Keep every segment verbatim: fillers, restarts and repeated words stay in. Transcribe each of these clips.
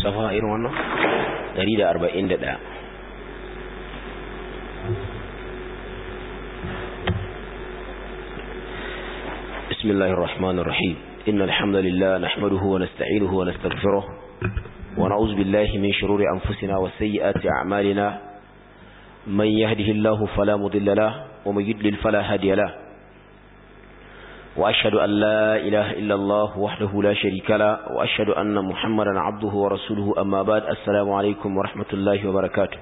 safa irin wannan ɗari da arba'in da ɗaya. Bismillahir Rahmanir Rahim. Innal hamdalillah nahmaduhu wa nasta'inuhu wa nastaghfiruh wa na'udzu billahi min shururi anfusina wa sayyiati a'malina. Man yahdihillahu fala mudilla lahu wa man yudlil fala hadiya lahu. وأشهد أن لا إله إلا الله وحده لا شريك له وأشهد أن محمدا عبده ورسوله أما بعد السلام عليكم ورحمة الله وبركاته.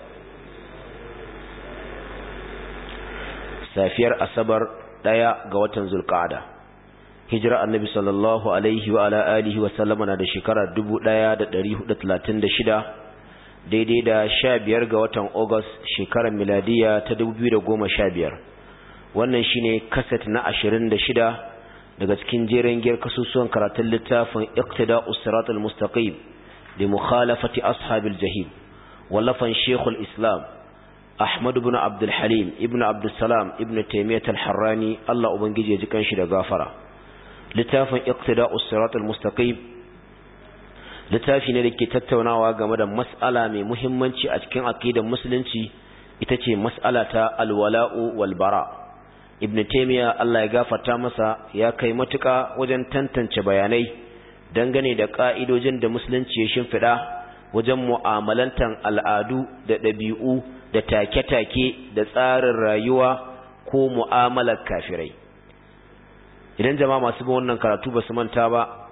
سافير أصبر دايا قوة ذو القعدة هجرة النبي صلى الله عليه وعلى آله وسلم على شكرا دبو دايا دريه دتلاتين دشدا دي دي دا شابير قوة أغسطس شكرا ميلادية تدبو بيدا قوم شابير. Wannan shine kaset na ashirin da shida daga cikin jerin giyar kasusuwan karatun littafin Iqtida'us Siratal Mustaqim li mukhalafati ashabil jahim wallafan Sheikhul Islam Ahmad ibn Abdul Halim ibn Abdul Salam ibn Taymiyyah al-Harrani Allah ubangije ya ji kanshi da gafara. Littafin Iqtida'us Siratal Mustaqim littafi ne da ke tattaunawa game da mas'ala mai muhimmanci a cikin aqidar musulunci, ita ce mas'ala ta al-wala'u wal bara'. Ibn Taymiyyah Allah ya gafarta masa ya kai matuka wajen tantance bayanai dangane da ka'idojin da musulunci ya shimfida wajen mu'amalantan al'adu da ɗabi'u da take-take da tsarin rayuwa ko mu'amalar kafirai. Idan jama'a masu bin wannan karatu ba su manta ba,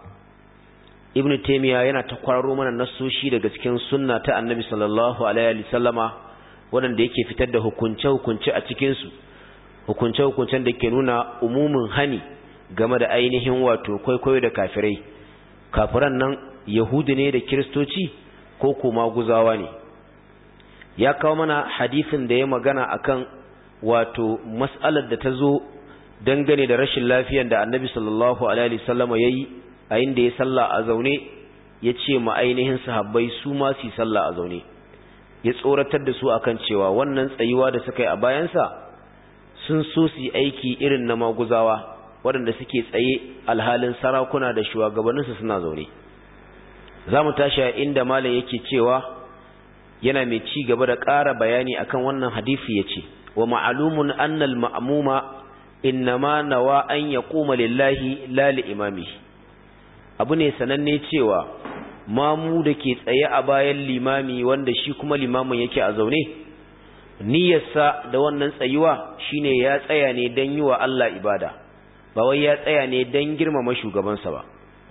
Ibn Taymiyyah yana ta kwararo mana nassoshi daga cikin sunna ta Annabi sallallahu alaihi wasallama wanda yake fitar da hukunce-hukunce a cikin su. hukunce-hukuncen da ke nuna umumin hani game da ainihin wato kwaikwayo da kafirai. Kafiran nan Yahudi ne da Kiristoci ko kuma guzawa ne. Ya kawo mana hadisin da ya magana akan wato mas'alar da ta zo dangane da rashin lafiyar da Annabi sallallahu alaihi wasallam yayi a inda ya salla a zaune, ya ce ma ainihin sahabbai su ma su salla a zaune. Ya tsoratar da su akan cewa wannan tsayuwa da suka yi a bayansa sun so su yi aiki irin na maguzawa waɗanda suke tsaye alhalin sarakuna da shugabanninsu suna zaune. Za mu tashi a inda malam yake cewa yana mai ci gaba da ƙara bayani akan wannan hadisi ya ce, wa ma'alumun annal ma'amuma innama nawa an ya ƙoma lillahi lali imami. Abu ne sananne cewa mamu da ke tsaye a bayan limami wanda shi kuma limamin yake a zaune, niyyarsa da wannan tsayuwa shine ya tsaya ne don yi wa Allah ibada, ba wai ya tsaya ne don girmama shugabansa ba.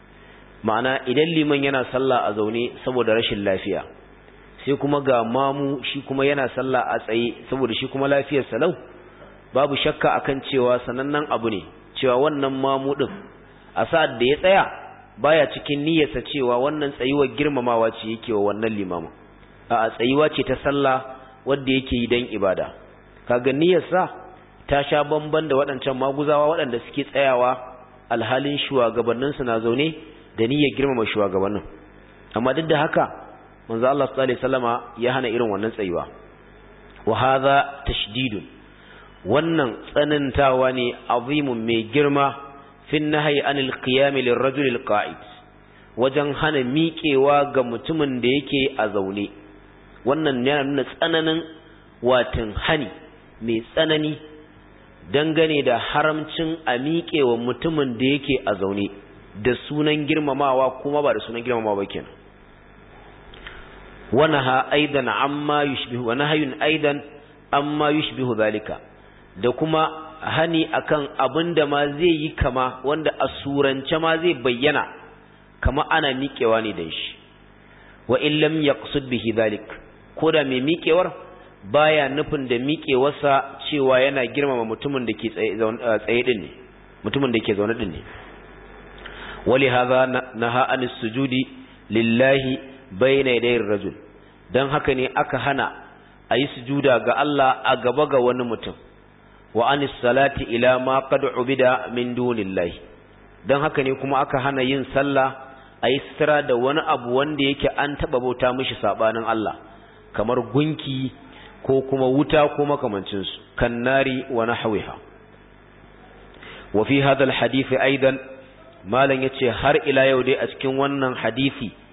Ma'ana idan liman yana sallah a zaune saboda rashin lafiya, sai kuma ga mamu shi kuma yana sallah a tsaye saboda shi kuma lafiyarsa lau, babu shakka akan cewa sanannen abu ne cewa wannan mamu din a sa'ad da ya tsaya baya cikin niyyarsa cewa wannan tsayuwar girmamawa ce yake wa wannan limamin, a tsayuwa ce ta sallah wanda yake yi dan ibada. Kaga niyyarsa ta sha bamban da waɗancan maguzawa waɗanda suke tsayawa alhalin shugabannin su na zaune da niyyar girmama shugabannin. Amma duk da haka manzo Allah sallallahu alaihi wasallama ya hana irin wannan tsayuwa. Wa hadha tashdidun, wannan tsanantawa ne azimun mai girma fi nahyi anil qiyam lirrajul alqa'id, wajen hana miƙewa ga mutumin da yake a zaune. Wannan yana nuna tsananin watin hani mai tsanani dangane da haramcin a miƙewa mutumin da yake a zaune da sunan girmamawa kuma ba da sunan girmamawa ba kenan. Wa naha aidan amma yushbihu wa nahayun aidan amma yushbihu zalika, da kuma hani akan abinda ma zai yi kama wanda a surance ma zai bayyana kama ana miƙewa ne da shi. Wa in lam yaqsud bihi zalik, ko da mai miƙewar baya nufin da miƙewarsa cewa yana girmama mutumin da ke tsaye din ne, mutumin da ke zaune din ne. Wali hadha naha anis sujudi lillahi bayna yaday rajul, dan haka ne aka hana ayi sujuda ga Allah a gaba ga wani mutum. Wa anis salati ila ma qad ubida min dunillahi, dan haka ne kuma aka hana yin sallah ayi sira da wani abu wanda yake an taba bauta mishi sabanin Allah, kamar gunki ko kuma wuta ko makamancinsu, kan nari wa nahwiha. Wa fi hadha alhadith aidan malan yace har ila yau dai a cikin wannan hadisi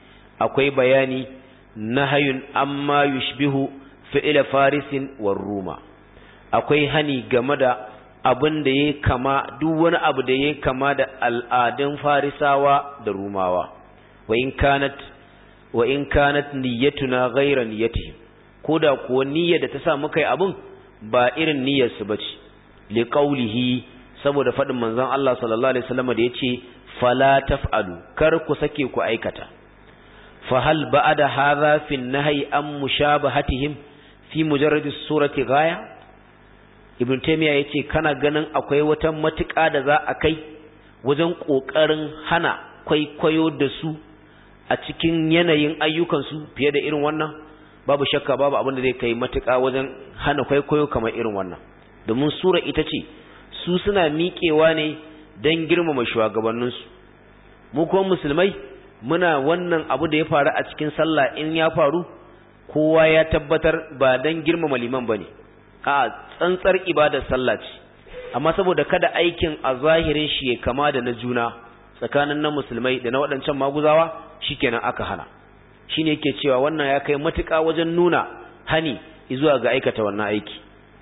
akwai bayani nahayun amma yushbihu fi'ila farisin war ruma akwai hani game da abin da ya kama duk wani abu da ya kama da al'adun farisawa da rumawa wa in kanat wa in kanat niyyatuna ghayra niyyatihim koda kuwa niyyar da ta sa muka yi abun ba irin niyyar su bace li qawlihi saboda fadin manzon Allah sallallahu alaihi wasallam da yace fala taf'alu kar ku sake ku aikata fa hal ba'da hadha fi an-nahyi am mushabahatihim fi mujarrad as-surati ghaya ibn taymiya yace kana ganin akwai wata matuƙa da za a kai wajen kokarin hana kwaikwayo da su a cikin yanayin ayyukansu fiye da irin wannan babu shakka babu abin da zai kai matuƙa wajen hana kwaikwayo kamar irin wannan domin sura ita ce su suna miƙewa ne don girmama shugabanninsu mu kuma musulmai muna wannan abu da ya faru a cikin sallah in ya faru kowa ya tabbatar ba don girmama liman bane a tsantsar ibadar sallah ce amma saboda kada aikin a zahirin shi ya kama da na juna tsakanin na musulmai da na waɗancan maguzawa shikenan aka hana shine yake cewa wannan ya kai matuƙa wajen nuna hani zuwa ga aikata wannan aiki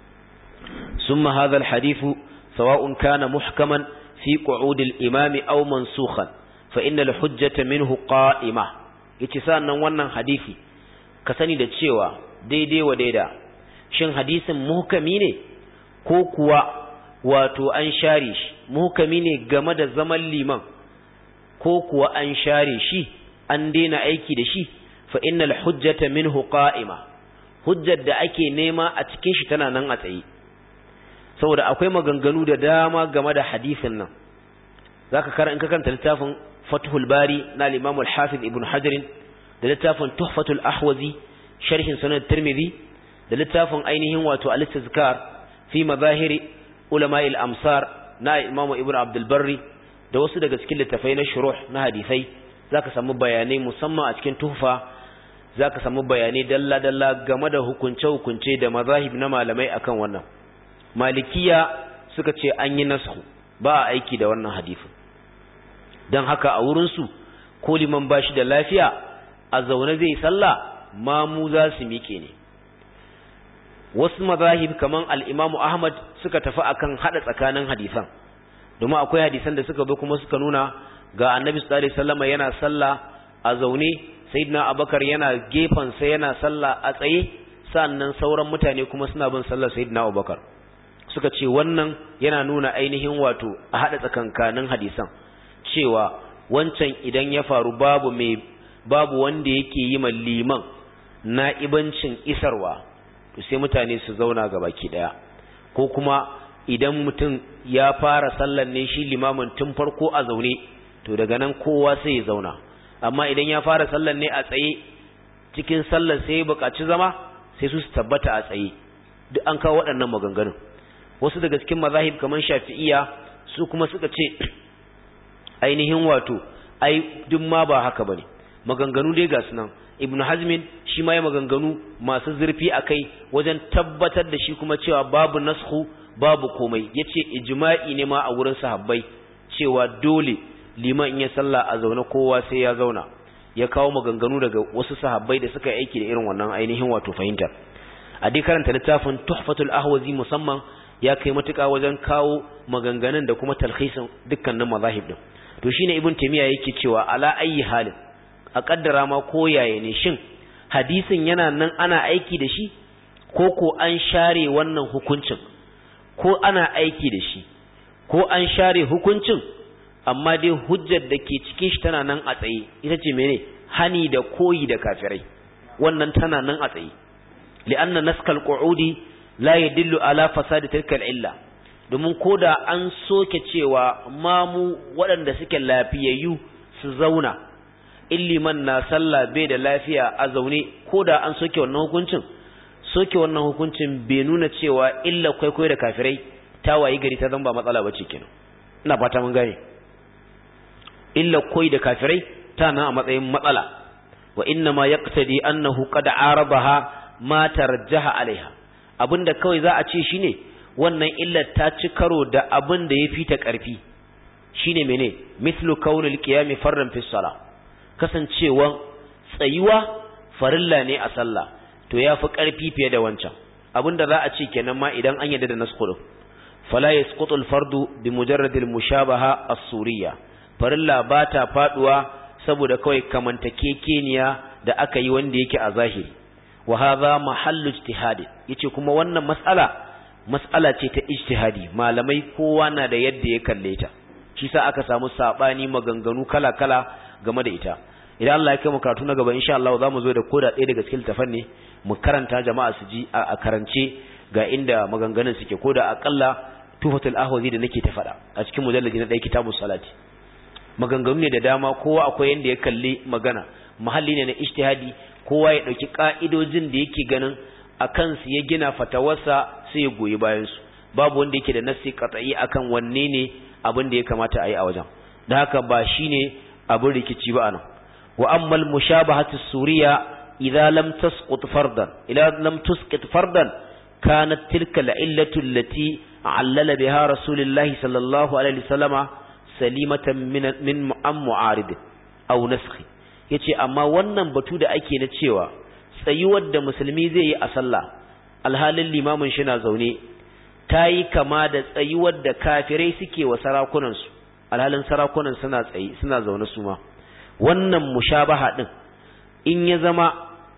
summa hadha alhadithu sawa'un kana muhkaman fi qu'ud al-imam aw mansukhan fa inna al-hujjata minhu qa'ima yace sannan wannan hadisi ka sani da cewa daidai wa daida shin hadisin muhkami ne ko kuwa wato an share shi muhkami ne game da zaman liman ko kuwa an share shi an daina aiki da shi fa innal hujjata minhu qa'ima hujjar da ake nema a cikin shi tana nan a tsaye saboda akwai maganganu da dama game da hadisin nan zaka karanta in ka karanta littafin Fathul Bari na al-Imam al-Hafiz Ibn Hajar da littafin Tuhfatul Ahwazi sharhin Sunan Tirmidhi da littafin ainihin wato al-Istizkar fi mazahiri ulama'il amsar na Imam Ibn Abdul Barri da wasu daga cikin littafai na shuruh na hadisai zaka samu bayanai musamman a cikin tuhfa zaka samu bayanai dalla dalla game da hukunce hukunce da mazahib na malamai akan wannan malikiya suka ce an yi nasu ba a aiki da wannan hadisi dan haka a wurin su ko liman bashi da lafiya a zaune zai sallah mamu za su miƙe ne wasu mazahib kaman al-Imam Ahmad suka tafi akan hada tsakanin hadisan domin akwai hadisan da suka zo kuma suka nuna ga Annabi sallallahu alaihi wasallam yana sallah a zaune sayyidina Abubakar yana gefan sa yana sallah a tsaye sannan sauran mutane kuma suna bin sallar sayyidina Abubakar suka ce wannan yana nuna ainihin wato a hada tsakankanin hadisan cewa wancan idan ya faru babu mai babu wanda yake yi mal liman na'ibancin isarwa to sai mutane su zauna gabaki daya ko kuma idan mutum ya fara sallar ne shi limamin tun farko a zaune to daga nan kowa sai ya zauna amma idan ya fara sallar ne a tsaye cikin sallar sai ya buƙaci zama sai su tabbata a tsaye duk an kawo waɗannan maganganun wasu daga cikin mazahib kamar Shafi'iyya su kuma suka ce ainihin wato ai duk ma ba haka bane maganganu dai ga sunan Ibn Hazmin shi ma ya maganganu masu zurfi akai wajen tabbatar da shi kuma cewa babu nasxu babu komai yace ijma'i ne ma a wurin sahabbai cewa dole liman in ya salla a zaune kowa sai ya zauna ya kawo maganganu daga wasu sahabbai da suka aiki da irin wannan ainihin wato fahimta a dai karanta littafin Tuhfatul Ahwazi musamman ya kai matuƙa wajen kawo maganganun da kuma talhisin dukkanin mazahib din to shine Ibn Taymiyyah yake cewa ala ayi halin a kaddara ma koyaye ne shin hadisin yana nan ana aiki da shi ko ko an share wannan hukuncin ko ana aiki da shi ko an share hukuncin amma dai hujjar da ke cikin shi tana nan a tsaye ita ce mene hani da koyi da kafirai wannan tana nan a tsaye li'anna naskal qu'udi la yadullu ala fasadi tilka illa domin koda an soke cewa mamu waɗanda suke lafiyayyu su zauna illiman na sallah bai da lafiya a zaune koda an soke wannan hukuncin soke wannan hukuncin bai nuna cewa illa kwaikwayo da kafirai ta wayi gari ta zamba matsala bace kenan ina fata mun gane illa koyi da kafirai ta nan a matsayin matsala wa inna ma yaqtadi annahu qad arabaha ma tarajjaha alaiha abinda kawai za a ce shine wannan illar ta ci karo da abin da yafi ta karfi shine mene mithlu kaunil qiyami farran fi salah kasancewan tsayuwa farilla ne a sallah to yafi karfi fiye da wancan abinda za a ce kenan ma idan an yadda da nasku din fala yasqutu al-fardu bi mujarrad al-mushabaha as-suriyya farilla bata faduwa saboda kawai kamantakekeniya da aka yi wanda yake a zahiri wa hadha mahallu ijtihad yace kuma wannan mas'ala mas'ala ce ta ijtihadi malamai kowa na da yadda ya kalle ta shi sa aka samu sabani maganganu kala-kala game da ita idan Allah ya kai mu karatu na gaba insha Allah zamu zo da koda ɗaya daga cikin tafan ne mu karanta jama'a su ji a karance ga inda maganganun suke koda akalla tufatul ahwazi da nake ta faɗa a cikin mujalladi na ɗaya kitabus salati maganganu ne da dama kowa akwai yanda ya kalli magana mahalli ne na ijtihadi kowa ya dauki ka'idojin da yake ganin akan su ya gina fatawarsa sai ya goyi bayan su babu wanda yake da nassi qat'i akan wanne ne abin da ya kamata a yi a wajen da haka ba shine abin rikici ba anan wa ammal mushabahatu suriya idza lam tasqut fardan ila lam tusqit fardan kanat tilka al'illatu allati allala biha rasulullahi sallallahu alaihi wasallama salimatan min min mu'arid aw naskhi yace amma wannan batu da ake na cewa tsayuwar da musulmi zai yi a sallah alhalin limamin shi na zaune ta yi kama da tsayuwar da kafirai suke wa sarakunansu alhalin sarakunan suna tsayi suna zaune su ma wannan mushabaha din in ya zama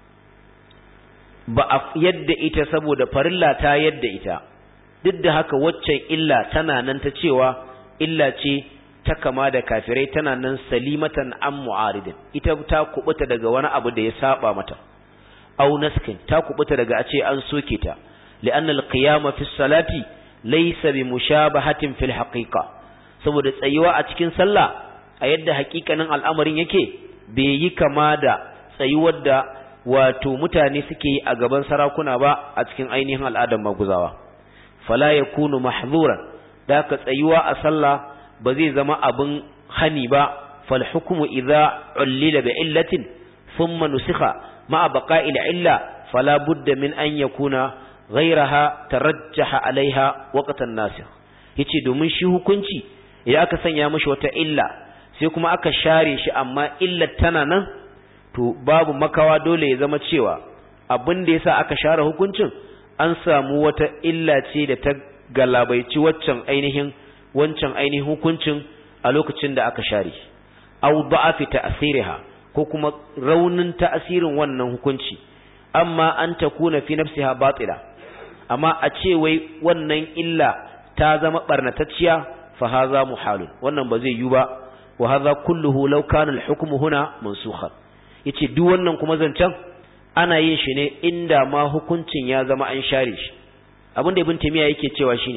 ba a yadda ita saboda farilla ta yadda ita duk da haka waccan illa tana nan ta cewa illa ce ta kama da kafirai tana nan salimatan an mu'aridin ita ta kubuta daga wani abu da ya saba mata au naskin ta kubuta daga a ce an soke ta لأن القيام في الصلاة ليس بمشابهة في الحقيقة saboda tsayuwa a cikin sallah a yadda hakikanin al'amarin yake bai yi kama da tsayuwar da wato mutane suke yi a gaban sarakuna ba a cikin ainihin al'adar maguzawa fala yakunu mahzuran da ka tsayuwa a sallah ba zai zama abin hani ba fal hukmu idza ullila bi illatin thumma nusikha ma baqa'il illa fala budda min an yakuna ghairaha tarajjaha alaiha waqtan nasikh yace domin shi hukunci idan aka sanya mishi wata illa sai kuma aka share shi amma illar tana nan to babu makawa dole ya zama cewa abin da yasa aka share hukuncin an samu wata illa ce da ta galabaici waccan ainihin wancan ainihin hukuncin a lokacin da aka share aw da'afi ta'siriha ko kuma raunin ta'asirin wannan hukunci amma an takuna fi nafsiha batila amma a ce wai wannan illa ta zama barnatacciya fa haza muhalun wannan ba zai yi ba wa haza kulluhu law kana al-hukmu huna mansukhan yace duk wannan kuma zancan ana yin shi ne inda ma hukuncin ya zama an share shi abinda ibn taymiya yake cewa shine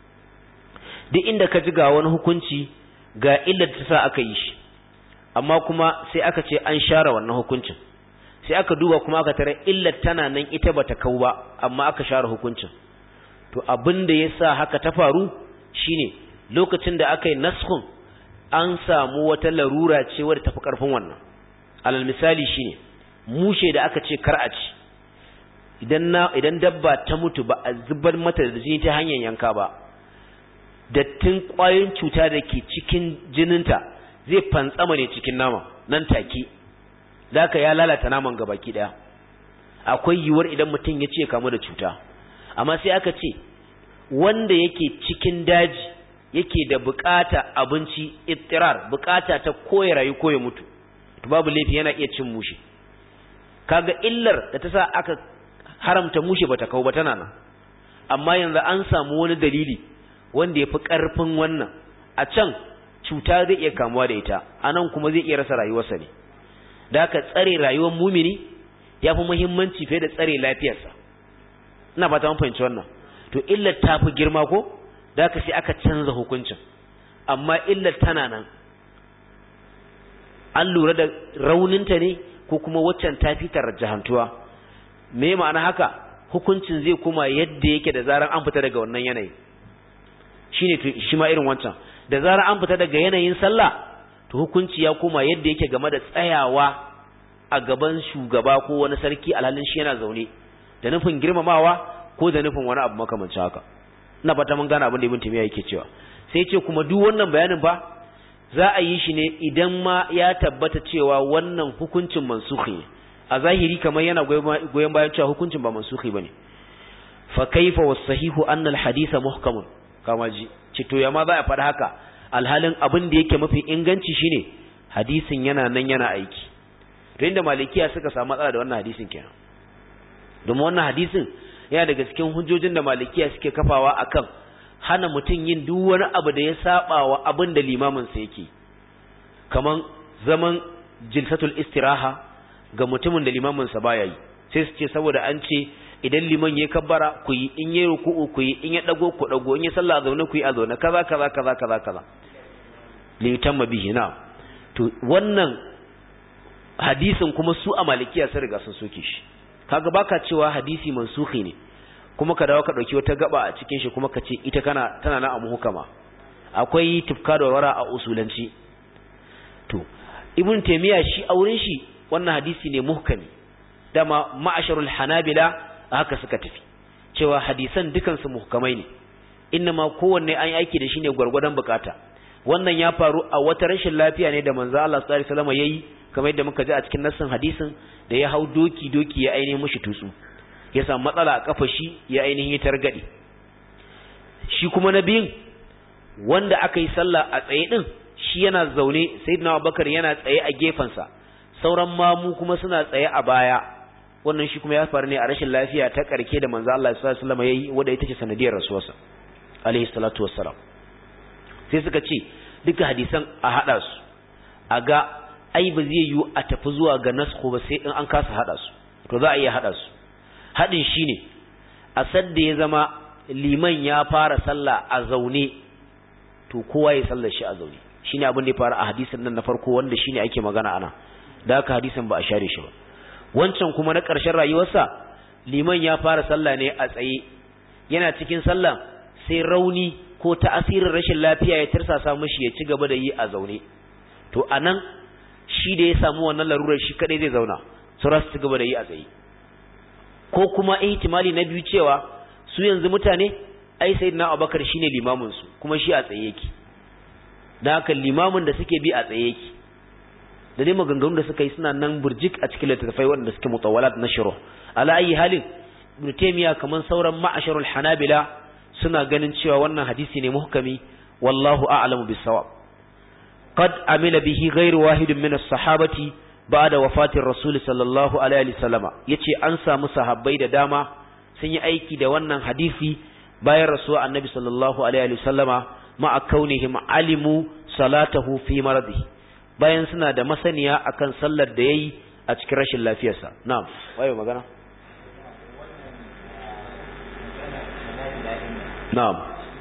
duk inda ka ji ga wani hukunci ga illar ta sa aka yi shi amma kuma sai aka ce an share wannan hukuncin sai aka duba kuma aka tare illar tana nan ita bata kau ba amma aka share hukuncin to abin da yasa haka ta faru shine lokacin da aka yi naskhun an samu wata larura ce wadda tafi karfin wannan alal misali shine mushe da aka ce kar a ci idan na idan dabba ta mutu ba a zubar mata da jini ta hanyar yanka ba dattin kwayoyin cuta da ke cikin jininta zai fantsama ne cikin nama nan take zaka ya lalata naman gabaki daya akwai yiwuwar idan mutum ya ce kamu da cuta amma sai aka ce wanda yake cikin daji yake da bukata abinci ittirar bukata ta koya rayu ko ya mutu to babu laifi yana iya cin mushi kaga illar da ta sa aka haramta mushi bata kawo ba tana nan amma yanzu an samu wani dalili wanda yafi karfin wannan a can cuta zai iya kamuwa da ita anan kuma zai iya rasa rayuwarsa ne da aka tsare rayuwar mumini yafi muhimmanci fiye da tsare lafiyarsa ina fata mun fahimci wannan to illar ta fi girma ko da aka sai aka canza hukuncin amma illar tana nan an lura da rauninta ne ko kuma waccan ta fitar jahantuwa me ma'ana haka hukuncin zai kuma yadda yake da zaran an fita daga wannan yanayi shine shi ma irin wancan da zaran an fita daga yanayin sallah to hukunci ya koma yadda yake game da tsayawa a gaban shugaba ko wani sarki alhalin shi yana zaune da nufin girmamawa ko da nufin wani abu makamancin haka ina fata mun gane abin da Ibn Taymiyyah yake cewa sai ce kuma duk wannan bayanin ba za a yi shi ne idan ma ya tabbata cewa wannan hukuncin mansukhi ne a zahiri kamar yana goyon bayan cewa hukuncin ba mansukhi bane fa kaifa was-sahihu anna al-haditha muhkamun kama ji cito ya ma za a faɗa haka alhalin abin da yake mafi inganci shine hadisin yana nan yana aiki to inda malikiya suka samu matsala da wannan hadisin kenan domin wannan hadisin yana daga cikin hujjojin da malikiya suke kafawa akan hana mutum yin duk wani abu da ya saba wa abin da limamin sa yake kaman zaman jilsatul istiraha ga mutumin da limamin sa baya yi sai su ce saboda an ce idan liman ya kabbara ku yi in ya ruku'u ku yi in ya dago ku dago in ya sallah zaune ku yi a zaune kaza kaza kaza kaza kaza li yutamma bihi na to wannan hadisin kuma su a malikiya sun riga sun soke shi kaga baka cewa hadisi mansukhi ne kuma ka dawo ka dauki wata gaba a cikin shi kuma ka ce ita kana tana na amu hukama akwai tufka da wara a usulanci to ibn taymiya shi auren shi wannan hadisi ne muhkami dama ma'asharul hanabila haka suka tafi cewa hadisan dukan su muhkamai ne inma kowanne an yi aiki da shi ne gurgurdan bukata wannan ya faru a wata rashin lafiya ne da manzo Allah sallallahu alaihi wasallam yayi kamar yadda muka ji a cikin nassin hadisin da ya hau doki doki ya ainihin mushi tutsu ya samu matsala a kafa shi ya ainihin ya targade shi kuma na biyun wanda aka yi sallah a tsaye din shi yana zaune sayyidina Abubakar yana tsaye a gefansa sauran mamu kuma suna tsaye a baya wannan shi kuma ya faru ne a rashin lafiya ta karke da manzo Allah sallallahu alaihi wasallam yayi wanda ita ce sanadiyar rasuwarsa alaihi salatu wassalam sai suka ce duka hadisan a hada su a ga ai ba zai yiwu a tafi zuwa ga naskhu ba sai in an kasa hada su to za a iya hada su hadin shine a sadda ya zama liman ya fara sallah a zaune to kowa ya sallar shi a zaune shine abin da ya fara a hadisin nan na farko wanda shine ake magana ana da haka hadisin ba a share shi ba wancan kuma na ƙarshen rayuwarsa liman ya fara sallah ne a tsaye yana cikin sallah sai rauni ko ta'asirin rashin lafiya ya tirsasa mishi ya ci gaba da yi a zaune to anan shi da ya samu wannan larurar shi kadai zai zauna su rasu ci gaba da yi a tsaye ko kuma ihtimali na biyu cewa su yanzu mutane ai sayyidina Abubakar shine limamin su kuma shi a tsaye yake dan haka limamin da suke bi a tsaye yake da dai maganganun da suka yi suna nan burjik a cikin littattafai wanda suke mutawalat na shuruh ala ayi halin ibn taymiya kaman sauran ma'asharul hanabila suna ganin cewa wannan hadisi ne muhkami wallahu a'lamu bis-sawab qad amila bihi ghayru wahidin min as-sahabati ba'da wafatir rasul sallallahu alaihi wasallam yace an samu sahabbai da dama sun yi aiki da wannan hadisi bayan rasuwa annabi sallallahu alaihi wasallama ma'a kaunihim alimu salatahu fi maradihi bayan suna da masaniya akan sallar da yayi a cikin rashin lafiyarsa na'am waye magana na'am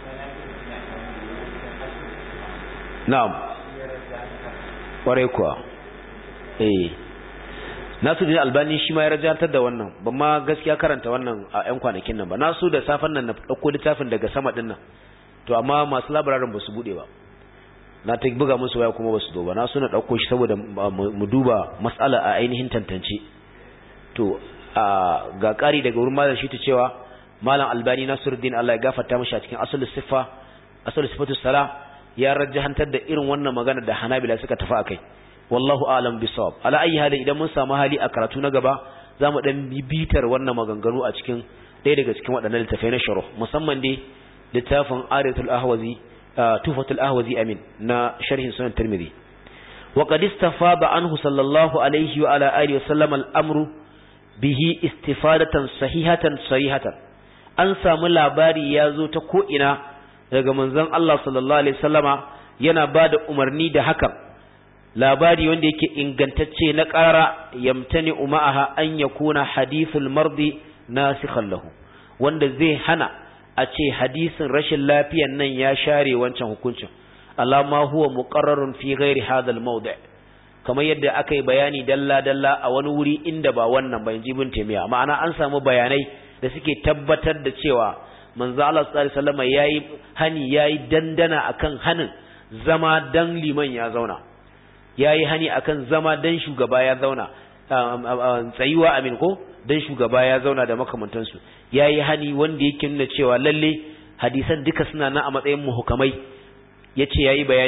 na'am kware kuwa eh Nasiruddin Albani shi ma ya rajantar da wannan ban ma gaskiya karanta wannan a ƴan kwanakin nan ba nasu da safan nan na dauko littafin daga sama din nan to amma masu labararin ba su bude ba na ta buga musu waya kuma ba su doba na so na dauko shi saboda mu duba mas'ala a ainihin tantance to ga ƙari daga wurin malam shi ta cewa malam Albani Nasiruddin Allah ya gafarta mishi a cikin asalus sifa asalus sifatus sala ya rajahantar da irin wannan magana da Hanabila suka tafi akai wallahu a'lam bisawab ala ayi hali idan mun samu hali a karatu na gaba zamu dan bibitar wannan maganganu a cikin ɗaya daga cikin waɗannan littafai na sharh musamman dai littafin Ariyatul Ahwazi Tufatul Ahwazi amin na sharhin Sunan Tirmidhi wa qad istafada anhu sallallahu alaihi wa ala alihi wa sallam al-amru bihi istifadatan sahihatan sarihatan an samu labari yazo ta ko ina daga manzon Allah sallallahu alaihi wasallama yana bada umarni da hakan labari wanda yake ingantacce na ƙara yamtani umaha an yakuna hadithul mardi nasikhan lahu wanda zai hana a ce hadisin rashin lafiyan nan ya share wancan hukuncin alama huwa muqarrarun fi ghairi hadha al-mawdi' kamar yadda aka yi bayani dalla dalla a wani wuri inda ba wannan ba inji ibn taymiya ma'ana an samu bayanai da suke tabbatar da cewa manzo Allah sallallahu alaihi wasallam yayi hani yayi dandana akan hanin zama dan liman ya zauna yayi hani akan zama dan shugaba ya zauna tsayuwa amin ko dan shugaba ya zauna da makamantansu yayi hani wanda yake nuna cewa lalle hadisan duka suna nan a matsayin muhukamai yace yayi bayani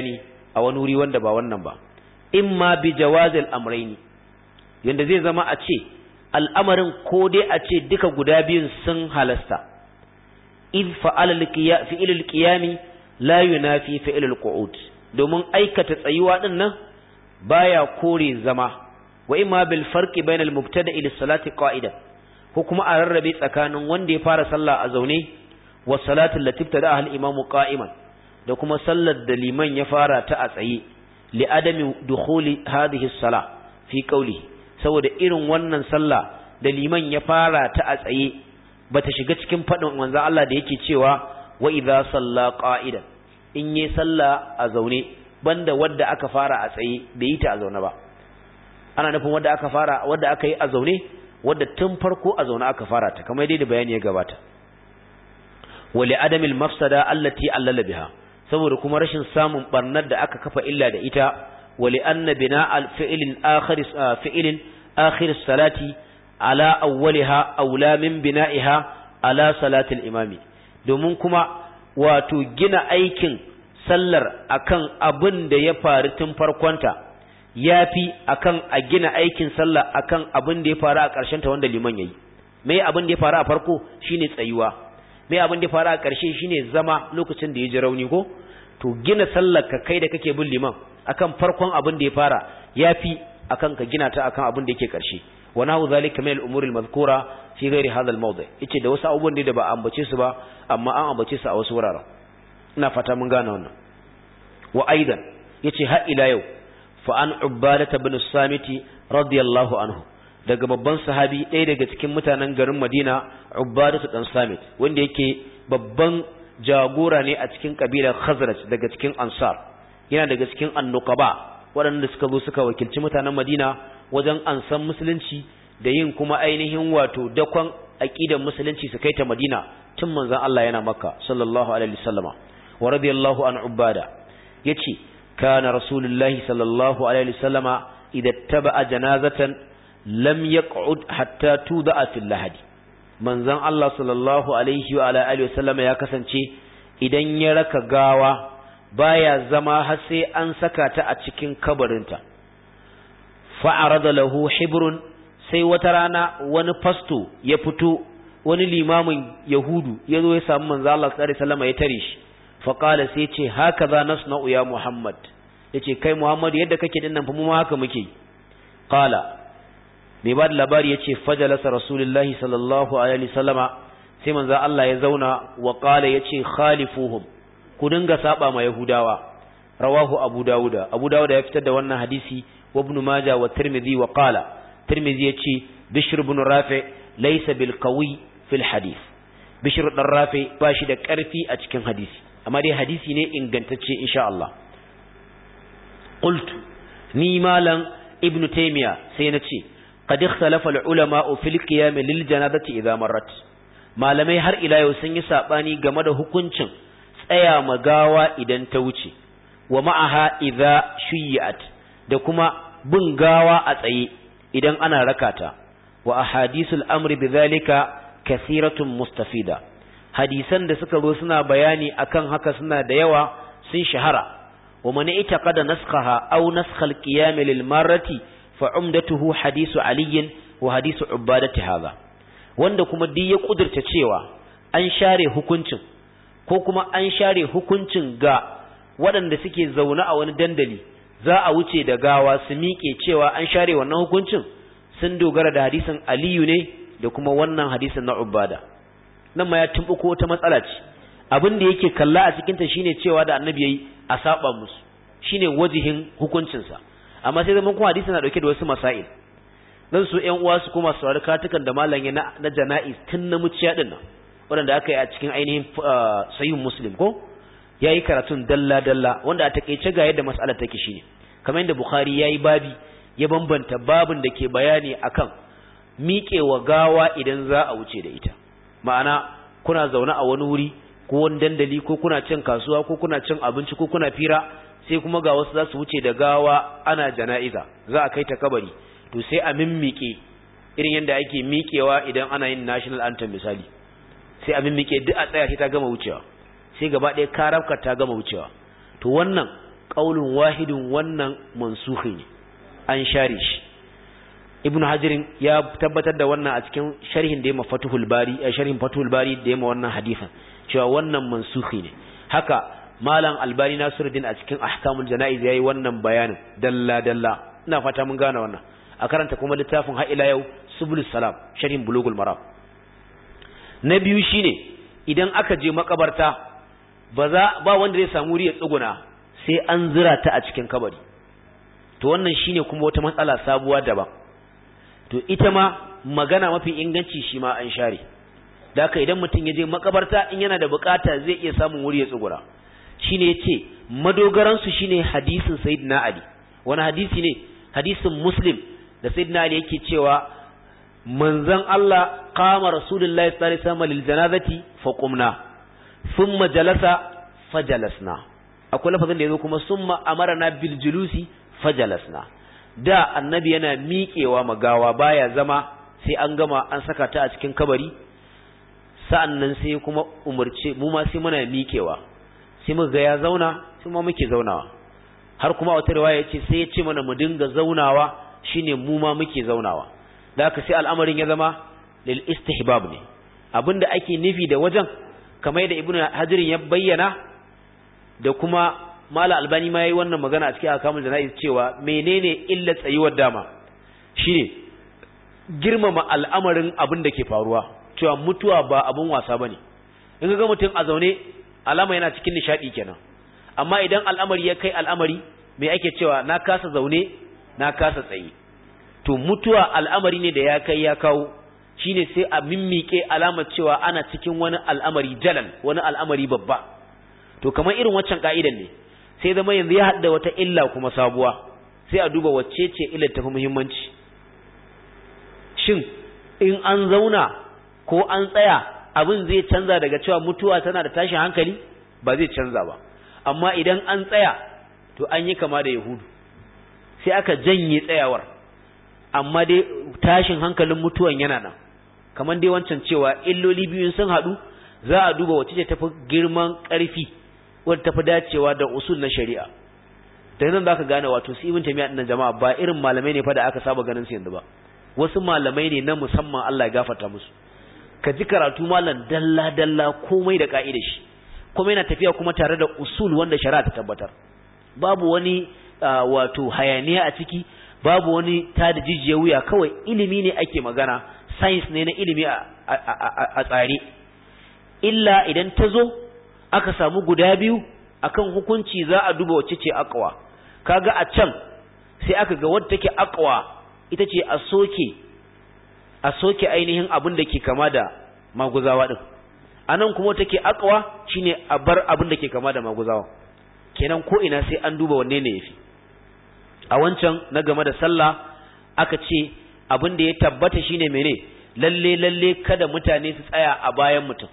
a wani wuri wanda ba wannan ba imma bi jawazil amrayni yanda zai zama a ce al'amarin ko dai a ce duka guda biyun sun halasta id fa'ala al-qiyam fi'il al-qiyam la yunafi fi'il al-qu'ud domin aikata tsayuwa din nan baya kore zama wa imma bil farqi bayna al-mubtada'i lis-salati qa'idan ko kuma a rarrabe tsakanin wanda ya fara sallah a zaune wa salatul lati ibtada'a al-imamu qa'iman da kuma sallar da liman ya fara ta a tsaye li adami dukhuli hadhihi as-salah fi qawli saboda irin wannan sallah da liman ya fara ta a tsaye bata shiga cikin fadin manzon Allah da yake cewa wa idza salla qa'idan in yi sallah a zaune banda wanda aka fara a tsaye bai yi ta a zaune ba ana nufin wanda aka fara wanda aka yi a zaune wanda tun farko a zaune aka fara ta kamar dai da bayani ya gabata wali adamil mafsada allati allala biha saboda kuma rashin samun barnar da aka kafa illa da ita wali anna bina al fi'lin akhir fi'lin akhir salati ala awwaliha aula min bina'iha ala salati al imami domin kuma wato gina aikin sallar akan abin da ya faru tun farkonta yafi akan a gina aikin sallah akan abin da ya faru a ƙarshen ta wanda liman yayi me abin da ya faru a farko shine tsayuwa me abin da ya faru a ƙarshe shine zama lokacin da ya ji rauni ko to gina sallar ka kai da kake bin liman akan farkon abin da ya fara yafi akan ka gina ta akan abin da yake ƙarshe wa nahu zalika min al-umuri al-madhkura fi ghairi hadha al-mawdi yace da wasu abubuwan da ba ambace su ba amma an ambace su a wasu wuraren ina fata mun gane wannan wa aidan yace har ila yau fa an ubadah ibn as-samiti radiyallahu anhu daga babban sahabi ɗaya daga cikin mutanen garin Madina Ubadah dan Samit wanda yake babban jagora ne a cikin kabilar Khazraj daga cikin Ansar yana daga cikin annuqaba waɗanda suka zo suka wakilci mutanen Madina wajen ansan musulunci da yin kuma ainihin wato dakon aqidar musulunci su kai ta Madina tun manzon Allah yana Makka sallallahu alaihi wasallama wa radiyallahu an Ubadah yace kana rasulullahi sallallahu alaihi wasallama idza taba'a janazatan lam yaq'ud hatta tuda'a fil lahadi manzon Allah sallallahu alaihi wa ala alihi wasallama ya kasance idan ya raka gawa baya zama har sai an saka ta a cikin kabarinta fa'arada lahu hibrun sai wata rana wani fasto ya fito wani limamin yahudu yazo ya samu manzon Allah sallallahu alaihi wasallama ya tare shi fa qala sai ce hakaza nasna'u ya muhammad yace kai muhammad yadda kake dinnan fa mu ma haka muke qala mai ba da labari ya ce fajalasa rasulullahi sallallahu alaihi wasallama sai manzo Allah ya zauna wa qala ya ce khalifuhum ku dinga saba ma yahudawa rawahu abu dauda abu dauda ya fitar da wannan hadisi wa ibn majah wa tirmidhi wa qala tirmidhi ya ce bishr ibn rafi laysa bil qawi fil hadith bishr dan rafi ba shi da karfi a cikin hadisi amma dai hadisi ne ingantacce insha Allah qultu ni malam ibn taymiya sai na ce قد اختلف العلماء في القيام للجنازة إذا مرت malamai har ila yau sun yi sabani game da hukuncin tsaya magawa idan ta wuce wa ma'aha idza shuyat da kuma bin gawa a tsaye idan ana rakata wa ahadithul amri bidhalika kathiratun mustafida hadisan da suka zo suna bayani akan haka suna da yawa sun shahara wa man itaqada naskhaha aw naskhal qiyam lil marrati fa'umdatuhu hadisu aliyin wa hadisu ubadati hadha wanda kuma duk ya kudurta cewa an share hukuncin ko kuma an share hukuncin ga waɗanda suke zaune a wani dandali za a wuce da gawa su miƙe cewa an share wannan hukuncin sun dogara da hadisin aliyu ne da kuma wannan hadisin na ubada nan ma ya tumbuko wata matsala ce abin da yake kalla a cikin ta shine cewa da annabi yayi a saba musu shine wajihin hukuncinsa amma sai zaman kuma hadisi na dauke da wasu masail dan su ƴan uwa su kuma saurari katukan da malam ya na janaiz tun na muciya din nan wanda aka yi a cikin ainihin sahih muslim ko yayi karatun dalla dalla wanda a takeice ga yadda mas'alar take shine kamar yadda bukhari yayi babi ya bambanta babin da ke bayani akan miƙewa gawa idan za a wuce da ita ma'ana kuna zaune a wani wuri ko wani dandali ko kuna cin kasuwa ko kuna cin abinci ko kuna fira sai kuma ga wasu za su wuce da gawa ana jana'iza za a kai ta kabari to sai a mimmike irin yadda ake miƙewa idan ana yin national anthem misali sai a mimmike duk a tsaya sai ta gama wucewa sai gaba ɗaya karabka ta gama wucewa to wannan qaulun wahidun wannan mansukhi ne an share shi. Ibn Hajar ya tabbatar da wannan a cikin sharhin da ya ma Fathul Bari a sharhin Fathul Bari da ya ma wannan hadisin cewa wannan mansukhi ne. Haka Malam Albani Nasiruddin a cikin Ahkamul Janaiz yayi wannan bayanin dalla dalla. Ina fata mun gane wannan. A karanta kuma littafin har ila yau Subulus Salam sharhin Bulughul Maram. Na biyu shine idan aka je makabarta ba za ba wanda zai samu riya tsuguna sai an zira ta a cikin kabari. To wannan shine kuma wata matsala sabuwa daban. To ita ma magana mafi inganci shi ma an share. Da haka idan mutum ya je makabarta in yana da bukata zai iya samun wuri ya tsugura. Shine yace madogaran su shine hadisin Sayyidina Ali. Wani hadisi ne? Hadisin Muslim da Sayyidina Ali yake cewa manzon Allah qama Rasulullahi sallallahu alaihi wasallam lil janazati fa qumna thumma jalasa fajalasna. Akwai lafazin da yazo kuma summa amarna bil julusi fajalasna. Da annabi yana miƙewa magawa baya zama sai an gama an saka ta a cikin kabari, sa'annan sai kuma umurce mu ma sai muna miƙewa, sai muka ga ya zauna sai mu muke zaunawa, har kuma wata riwaya yace sai ya ce mana mu dinga zaunawa shine mu ma muke zaunawa. Da haka sai al'amarin ya zama lil istihbab ne. Abinda ake nufi da wajen kamar da Ibn Hajar ya bayyana da kuma Mala Albani ma yayi wannan magana a cikin Ahkamul Janaiz cewa menene illa tsayuwar dama shine girmama al'amarin abin da ke faruwa, cewa mutuwa ba abun wasa bane. In ga mutum a zaune alama yana cikin nishadi kenan, amma idan al'amari ya kai al'amari me ake cewa na kasa zaune na kasa tsaye. To mutuwa al'amari ne da ya kai ya kawo, shine sai a mimmike alamar cewa ana cikin wani al'amari jalal, wani al'amari babba. To kamar irin waccan ka'idan ne, sai zama yanzu ya haɗa wata illa kuma sabuwa, sai a duba wacce ce illar tafi muhimmanci. Shin in an zauna ko an tsaya abin zai canza daga cewa mutuwa tana da tashin hankali? Ba zai canza ba. Amma idan an tsaya to an yi kama da Yahudu, sai aka janye tsayawar, amma dai tashin hankalin mutuwan yana nan. Kamar dai wancan cewa illoli biyun sun haɗu, za a duba wacce ce tafi girman ƙarfi, wadda tafi dacewa da usul na shari'a. Da nan za ka gane wato su Ibn Taymiyyah ɗin jama'a ba irin malamai ne fa da aka saba ganin su yanzu ba. Wasu malamai ne na musamman, Allah ya gafarta musu. Ka ji karatu malam dalla dalla komai da ka'idar shi, kuma yana tafiya kuma tare da usul wanda shari'a ta tabbatar. Babu wani wato hayaniya a ciki, babu wani tada jijiyar wuya, kawai ilimi ne ake magana, science ne na ilimi a tsare. Illa idan ta zo aka samu guda biyu akan hukunci, za a duba wacce ce aqwa. Kaga a can sai aka ga wadda take aqwa ita ce a soke a soke ainihin abin da ke kama da maguzawa din. Anan kuma take aqwa shine a bar abin da ke kama da maguzawa. Kenan ko ina sai an duba wanne ne yafi. A wancan na game da sallah aka ce abin da ya tabbata shine mene, lalle lalle kada mutane su tsaya a bayan mutum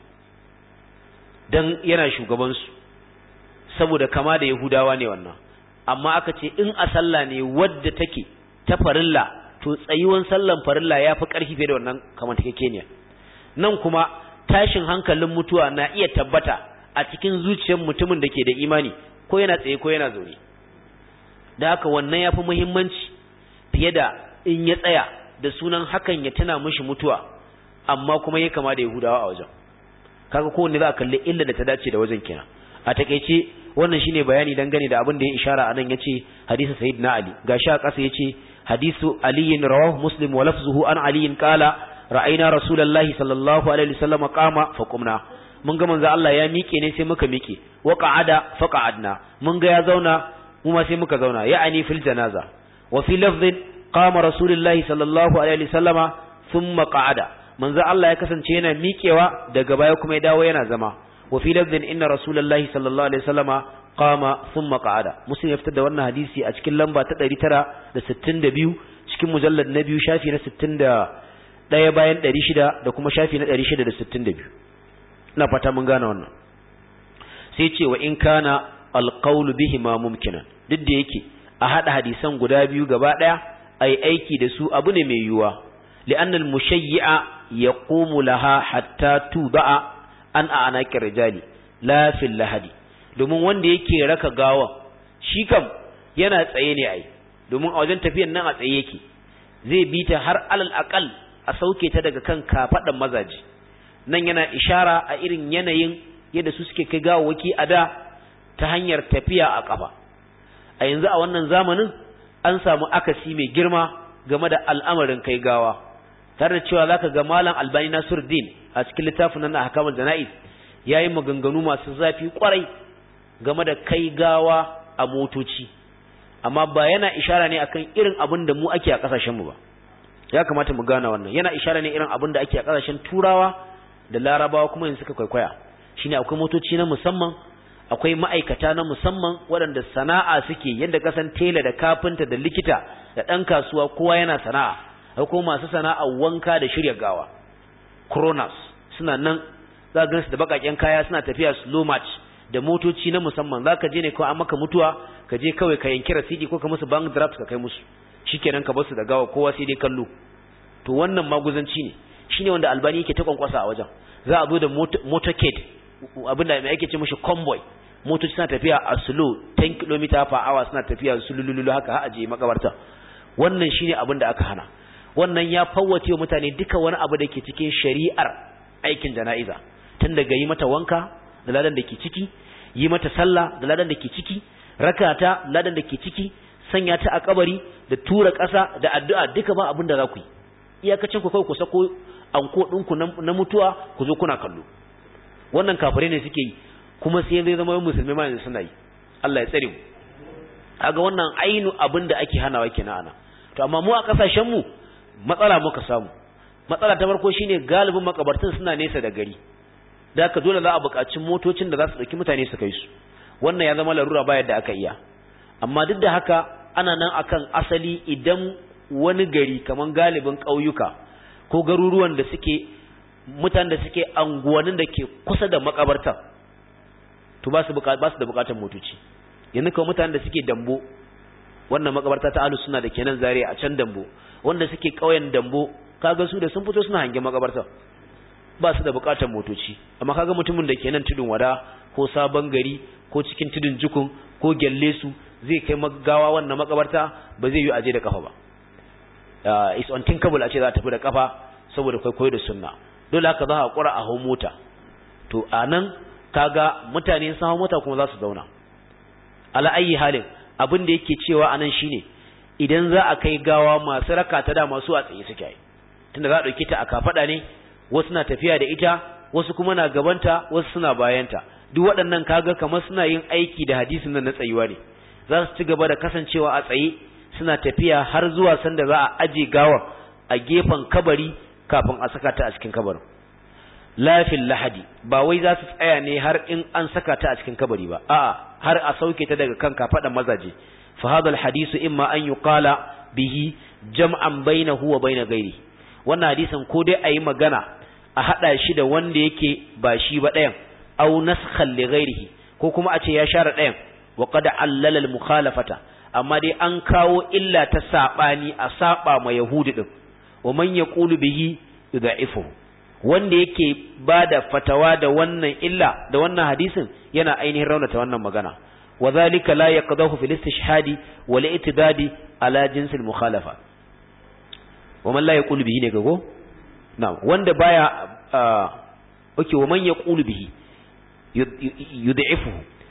dan yana shugaban su, saboda kama da Yahudawa ne wannan. Amma aka ce in a sallah ne wadda take ta farilla, to tsayuwan sallan farilla yafi karfi fiye da wannan kamar take keniya. Nan kuma tashin hankalin mutuwa na iya tabbata a cikin zuciyar mutumin da ke da imani, ko yana tsaye ko yana zaune. Da haka wannan yafi muhimmanci fiye da in ya tsaya da sunan hakan ya tana mishi mutuwa, amma kuma ya kama da Yahudawa a wajen. Kaga kowanne za a kalli illa da ta dace da wajen kenan. A takeice wannan shine bayani dangane da abin da ya ishara anan, yace hadisi sayyidina Ali. Gashi a ƙasa yace hadisu Ali rawahu Muslim wa lafzuhu an Ali qala ra'ayna rasulullahi sallallahu alaihi wasallam qama fa qumna. Mun ga manzo Allah ya miƙe ne sai muka miƙe, wa qa'ada fa qa'adna. Mun ga ya zauna mu ma sai muka zauna, ya'ani fil janaza. Wa fi lafdhin qama rasulullahi sallallahu alaihi wasallama thumma qa'ada. Manzo Allah ya kasance yana miƙewa daga baya kuma ya dawo yana zama. Wa fi lafdhin inna rasulullahi sallallahu alaihi wasallama qama thumma qa'ada. Muslim ya fitar da wannan hadisi a cikin lamba ta ɗari tara da sittin da biyu cikin mujallad na biyu shafi na sittin da ɗaya bayan ɗari shida da kuma shafi na ɗari shida da sittin da biyu. Ina fata mun gane wannan. Sai ce wa in kana alqawlu bihima mumkinan, duk da yake a hada hadisan guda biyu gaba daya ai aiki da su abu ne mai yuwa. li'anna al-mushayyi'a yaqumu laha hatta tuba'a an a'naqir rijali la fil lahadi. Domin wanda yake raka gawa shi kam yana tsaye ne ai domin a wajen tafiyan nan a tsaye yake zai bi ta har alal aqal a sauke ta daga kan kafadan mazaji nan yana ishara a irin yanayin yadda su suke kai gawawaki a da ta hanyar tafiya a kafa a yanzu a wannan zamanin an samu akasi mai girma game da al'amarin kai gawa tare da cewa zaka ga malam Albani Nasiruddin a cikin littafin nan Ahkamul Jana'iz yayin maganganu masu zafi kwarai game da kai gawa a motoci amma ba yana ishara ne akan irin abin da mu ake a kasashen mu ba ya kamata mu gane wannan yana ishara ne irin abin da ake a kasashen Turawa da Larabawa kuma yanzu suka kwaikwaya shine akwai motoci na musamman akwai ma'aikata na musamman waɗanda sana'a suke yadda kasan tela da kafinta da likita da ɗan kasuwa kowa yana sana'a akwai masu sana'a wanka da shirya gawa Kronos suna nan za ka su da bakaken kaya suna tafiya slow march da motoci na musamman za ka je ne kawai an maka mutuwa ka je kawai ka yanki rasidi ko ka musu bank draft ka kai musu shikenan ka basu da gawa kowa sai dai kallo to wannan maguzanci ne shine wanda Albani yake ta kwankwasa a wajen za a zo da motorcade abinda mai ake ce mishi convoy motoci suna tafiya a slow ten kilometers per hour suna tafiya sulululu haka har aje makabarta wannan shine abin da aka hana wannan ya fawwace wa mutane duka wani abu da ke cikin shari'ar aikin jana'iza tun daga yi mata wanka da ladan da ke ciki yi mata sallah da ladan da ke ciki rakata ladan da ke ciki sanya ta a kabari da tura ƙasa da addu'a duka ba abin da za ku yi iyakacin ku kawai ku sako anko ɗinku na mutuwa ku zo kuna kallo wannan kafirai ne suke yi kuma sai zai zama musulmi ma yanzu suna yi Allah ya tsare mu kaga wannan ainu abin da ake hanawa kenan ana to amma mu a kasashen mu matsala muka samu matsala ta farko shine galibin makabartun suna nesa da gari da haka dole za a buƙaci motocin da za su dauki mutane su kai su wannan ya zama larura ba yadda aka iya amma duk da haka ana nan akan asali idan wani gari kaman galibin ƙauyuka ko garuruwan da suke mutanen da suke anguwannin da ke kusa da makabarta to ba su ba su da bukatar motoci yanzu kawai mutanen da suke dambo wannan makabarta ta ahlus sunna da kenan Zaria a can dambo wanda suke kauyen dambo kaga su da sun fito suna hangen makabarta ba su da bukatar motoci amma kaga mutumin da ke nan tudun wada ko sabon gari ko cikin tudun jukun ko gelle su zai kai magawa wannan makabarta ba zai yi aje da kafa ba uh, is unthinkable a ce za ta tafi da kafa saboda kwaikwayo da sunna dole haka za a kura a hau mota to anan kaga mutane sun hau mota kuma za su zauna ala ayi halin abin da yake cewa anan shine idan za a kai gawa masu raka ta da masu a tsaye suke yi tunda za a dauke ta a kafada ne wasu na tafiya da ita wasu kuma na gabanta wasu suna bayanta duk waɗannan kaga kamar suna yin aiki da hadisin nan na tsayuwa ne za su ci gaba da kasancewa a tsaye suna tafiya har zuwa sanda za a aje gawar a gefen kabari kafin a saka ta a cikin kabarin lafil lahadi ba wai za su tsaya ne har in an saka ta a cikin kabari ba a'a har a sauke ta daga kan kafadan mazaje fa hadha alhadisu imma an yuqala bihi jam'an bainahu wa bain ghairi wannan hadisin ko dai ayi magana a hada shi da wanda yake ba shi ba dayan aw naskhan li ghairihi ko kuma a ce ya share dayan wa qad allala almukhalafata amma dai an kawo illa ta sabani a saba ma yahudi din wa man yaqulu bihi yudha'ifu wanda yake bada fatawa da wannan illa da wannan hadisin yana ainihin raunata wannan magana wadhalika la yaqdahu fil istishhadi wal i'tidadi ala jinsil mukhalafa wa man la yaqulu bihi ne gago na'am wanda baya okay wa man yaqulu bihi yudha'ifu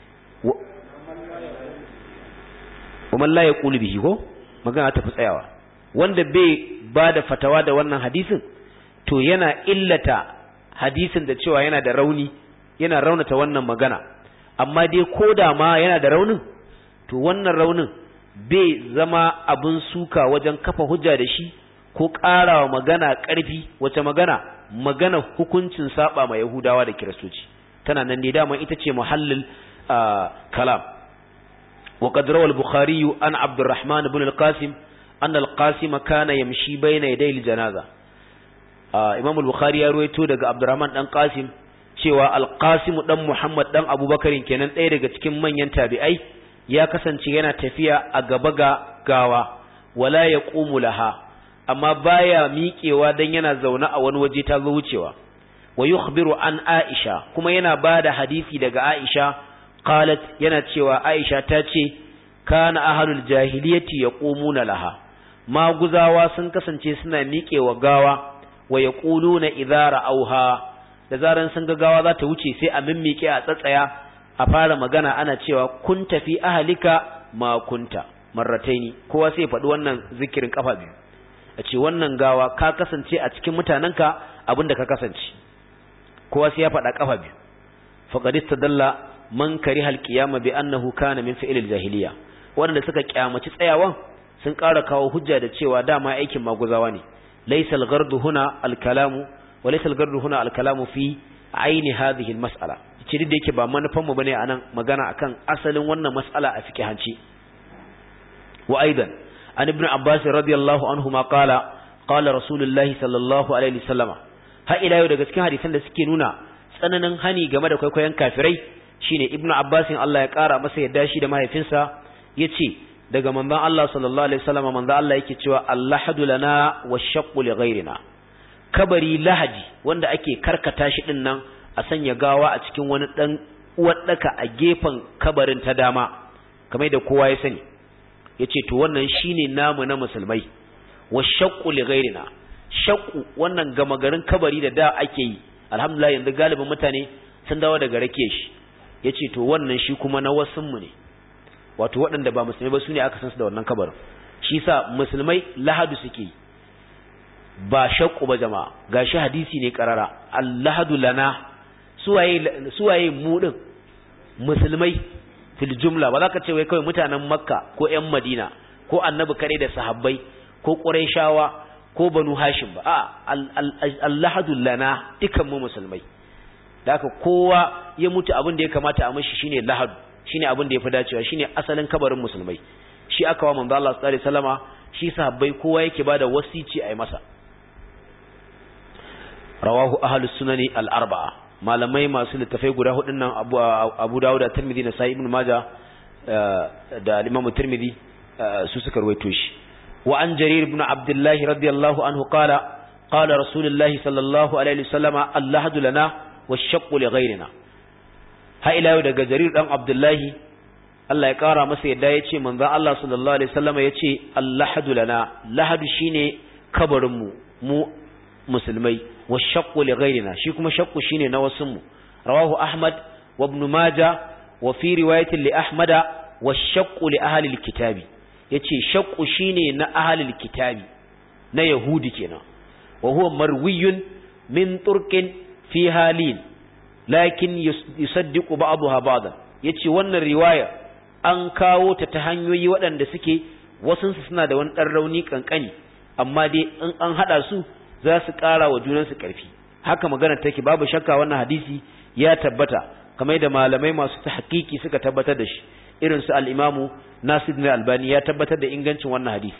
wa man la yaqulu bihi go magana ta fi tsayawa wanda bai bada fatawa da wannan hadisin to yana illata hadisin da cewa yana da rauni yana raunata wannan magana amma dai koda ma yana da raunin to wannan raunin bai zama abin suka wajen kafa hujja da shi ko ƙarawa magana ƙarfi wace magana magana hukuncin saba ma Yahudawa da Kiristoci tana nan ne dama ita ce muhallil kalam wa qad rawa al-Bukhari an Abdurrahman ibn al-Qasim anna al-Qasim kana yamshi bayna yaday al-janaza Imam al-Bukhari ya ruwaito daga Abdurrahman dan Qasim cewa al-Qasim dan Muhammad dan Abubakar kenan ɗaya daga cikin manyan tabi'ai ya kasance yana tafiya a gaba ga gawa wala yaqumu laha amma baya miƙewa dan yana zaune a wani waje ta zo wucewa wa yukhbiru an Aisha kuma yana bada hadisi daga Aisha qalat yana cewa Aisha ta ce kana ahlul jahiliyyati yaqumuna laha maguzawa sun kasance suna miƙewa gawa wa yaquluna idza ra'awha da zaran sun ga gawa za ta wuce sai a mimmike a tsatsaya a fara magana ana cewa kun tafi ahlika ma kunta marrataini kowa sai faɗi wannan zikirin kafa biyu a ce wannan gawa ka kasance a cikin mutanenka abinda ka kasance kowa sai ya faɗa kafa biyu faqad istadalla man kariha alqiyama bi annahu kana min fi'l aljahiliya wanda suka kyamaci tsayawan sun ƙara kawo hujja da cewa dama aikin maguzawa ne laysa alghardu huna alkalamu wa laysa alghardu huna alkalamu fi aini hadhihi almas'ala ce da yake ba manufan mu bane anan magana akan asalin wannan mas'ala a fiqhanci wa aidan an ibn abbas radiyallahu anhu ma qala qala rasulullahi sallallahu alaihi wasallama ha ila yau daga cikin hadisan da suke nuna tsananin hani game da kwaikwayon kafirai shine ibnu abbas Allah ya kara masa yadda shi da mahaifinsa yace daga manzon Allah sallallahu alaihi wasallam manzon Allah yake cewa allahadu lana washaqqu li ghayrina kabari lahadi wanda ake karkata shi din nan a sanya gawa a cikin wani dan uwaddaka a gefen kabarin ta dama kamar da kowa ya sani yace to wannan shine namu na musulmai washaqqu li ghayrina shaqqu wannan gama garin kabari da da ake yi alhamdulillah yanzu galibin mutane sun dawo daga rake shi yace to wannan shi kuma na wasunmu ne wato waɗanda ba musulmai ba su ne aka san su da wannan kabarin shi sa musulmai lahadu suke ba shakku ba jama'a gashi hadisi ne karara allahadu lana suwaye suwaye mu din musulmai fil jumla ba za ka ce wai kawai mutanen makka ko ƴan madina ko annabi kare da sahabbai ko quraishawa ko banu hashim ba a allahadu lana dukan mu musulmai da haka kowa ya mutu abin da ya kamata a mishi shine lahadu shine abin da yafi dacewa shine asalin kabarin musulmai shi aka wa manzo Allah sallallahu alaihi wasallama shi sahabbai kowa yake bada wasici ayi masa rawahu ahlus sunani al arba'a malamai masu littafai guda hudun nan Abu Abu Dawud da Tirmidhi da Sahih Ibn Majah da Imam Tirmidhi su suka rawaito shi wa an Jarir ibn Abdullah radiyallahu anhu qala qala Rasulullah sallallahu alaihi wasallama allahadu lana washaqqu li ghayrina ha ila yau daga Jarir dan Abdullahi Allah ya kara masa yadda yace manzon Allah sallallahu alaihi wasallam yace allahadu lana lahadu shine kabarin mu mu musulmai washaqqu li ghayrina shi kuma shaqqu shine na wasun mu rawahu Ahmad wa Ibn Majah wa fi riwayatin li Ahmad washaqqu li ahli alkitabi yace shaqqu shine na ahli alkitabi na yahudi kenan wa huwa marwiyun min turqin fi halin lakin yusaddiqu ba'daha ba'dan yace wannan riwaya an kawo ta ta hanyoyi waɗanda suke wasun su suna da wani dan rauni kankani amma dai in an hada su za su ƙara wa junan su ƙarfi haka magana take babu shakka wannan hadisi ya tabbata kamar da malamai masu tahqiqi suka tabbatar da shi irin su al-Imamu Nasiruddin Albani ya tabbatar da ingancin wannan hadisi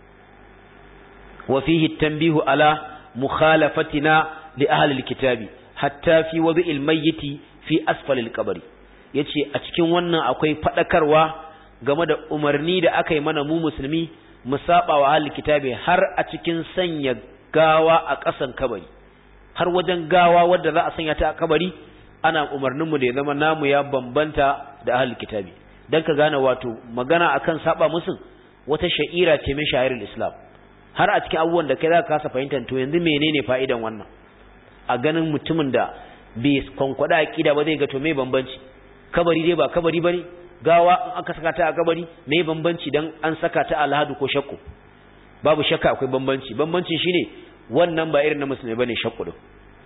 wa fihi tanbihu ala mukhalafatina li ahli al-kitabi hatta fi wad'il mayyiti fi asfalil qabri yace a cikin wannan akwai fadakarwa game da umarni da aka yi mana mu musulmi mu saba wa ahli kitabi har a cikin sanya gawa a ƙasan kabari har wajen gawa wadda za a sanya ta a kabari ana umarnin mu da ya zama namu ya bambanta da ahli kitabi dan ka gane wato magana akan saba musun wata sha'ira ce min sha'irul islam har a cikin abubuwan da kai za ka kasa fahimtar to yanzu menene fa'idan wannan a ganin mutumin da bai kwankwada aqida ba zai ga to me bambanci kabari dai ba kabari bane gawa in aka saka ta a kabari me bambanci dan an saka ta alhadu ko shakku babu shakka akwai bambanci bambancin shine wannan ba irin na musulmi bane shakku din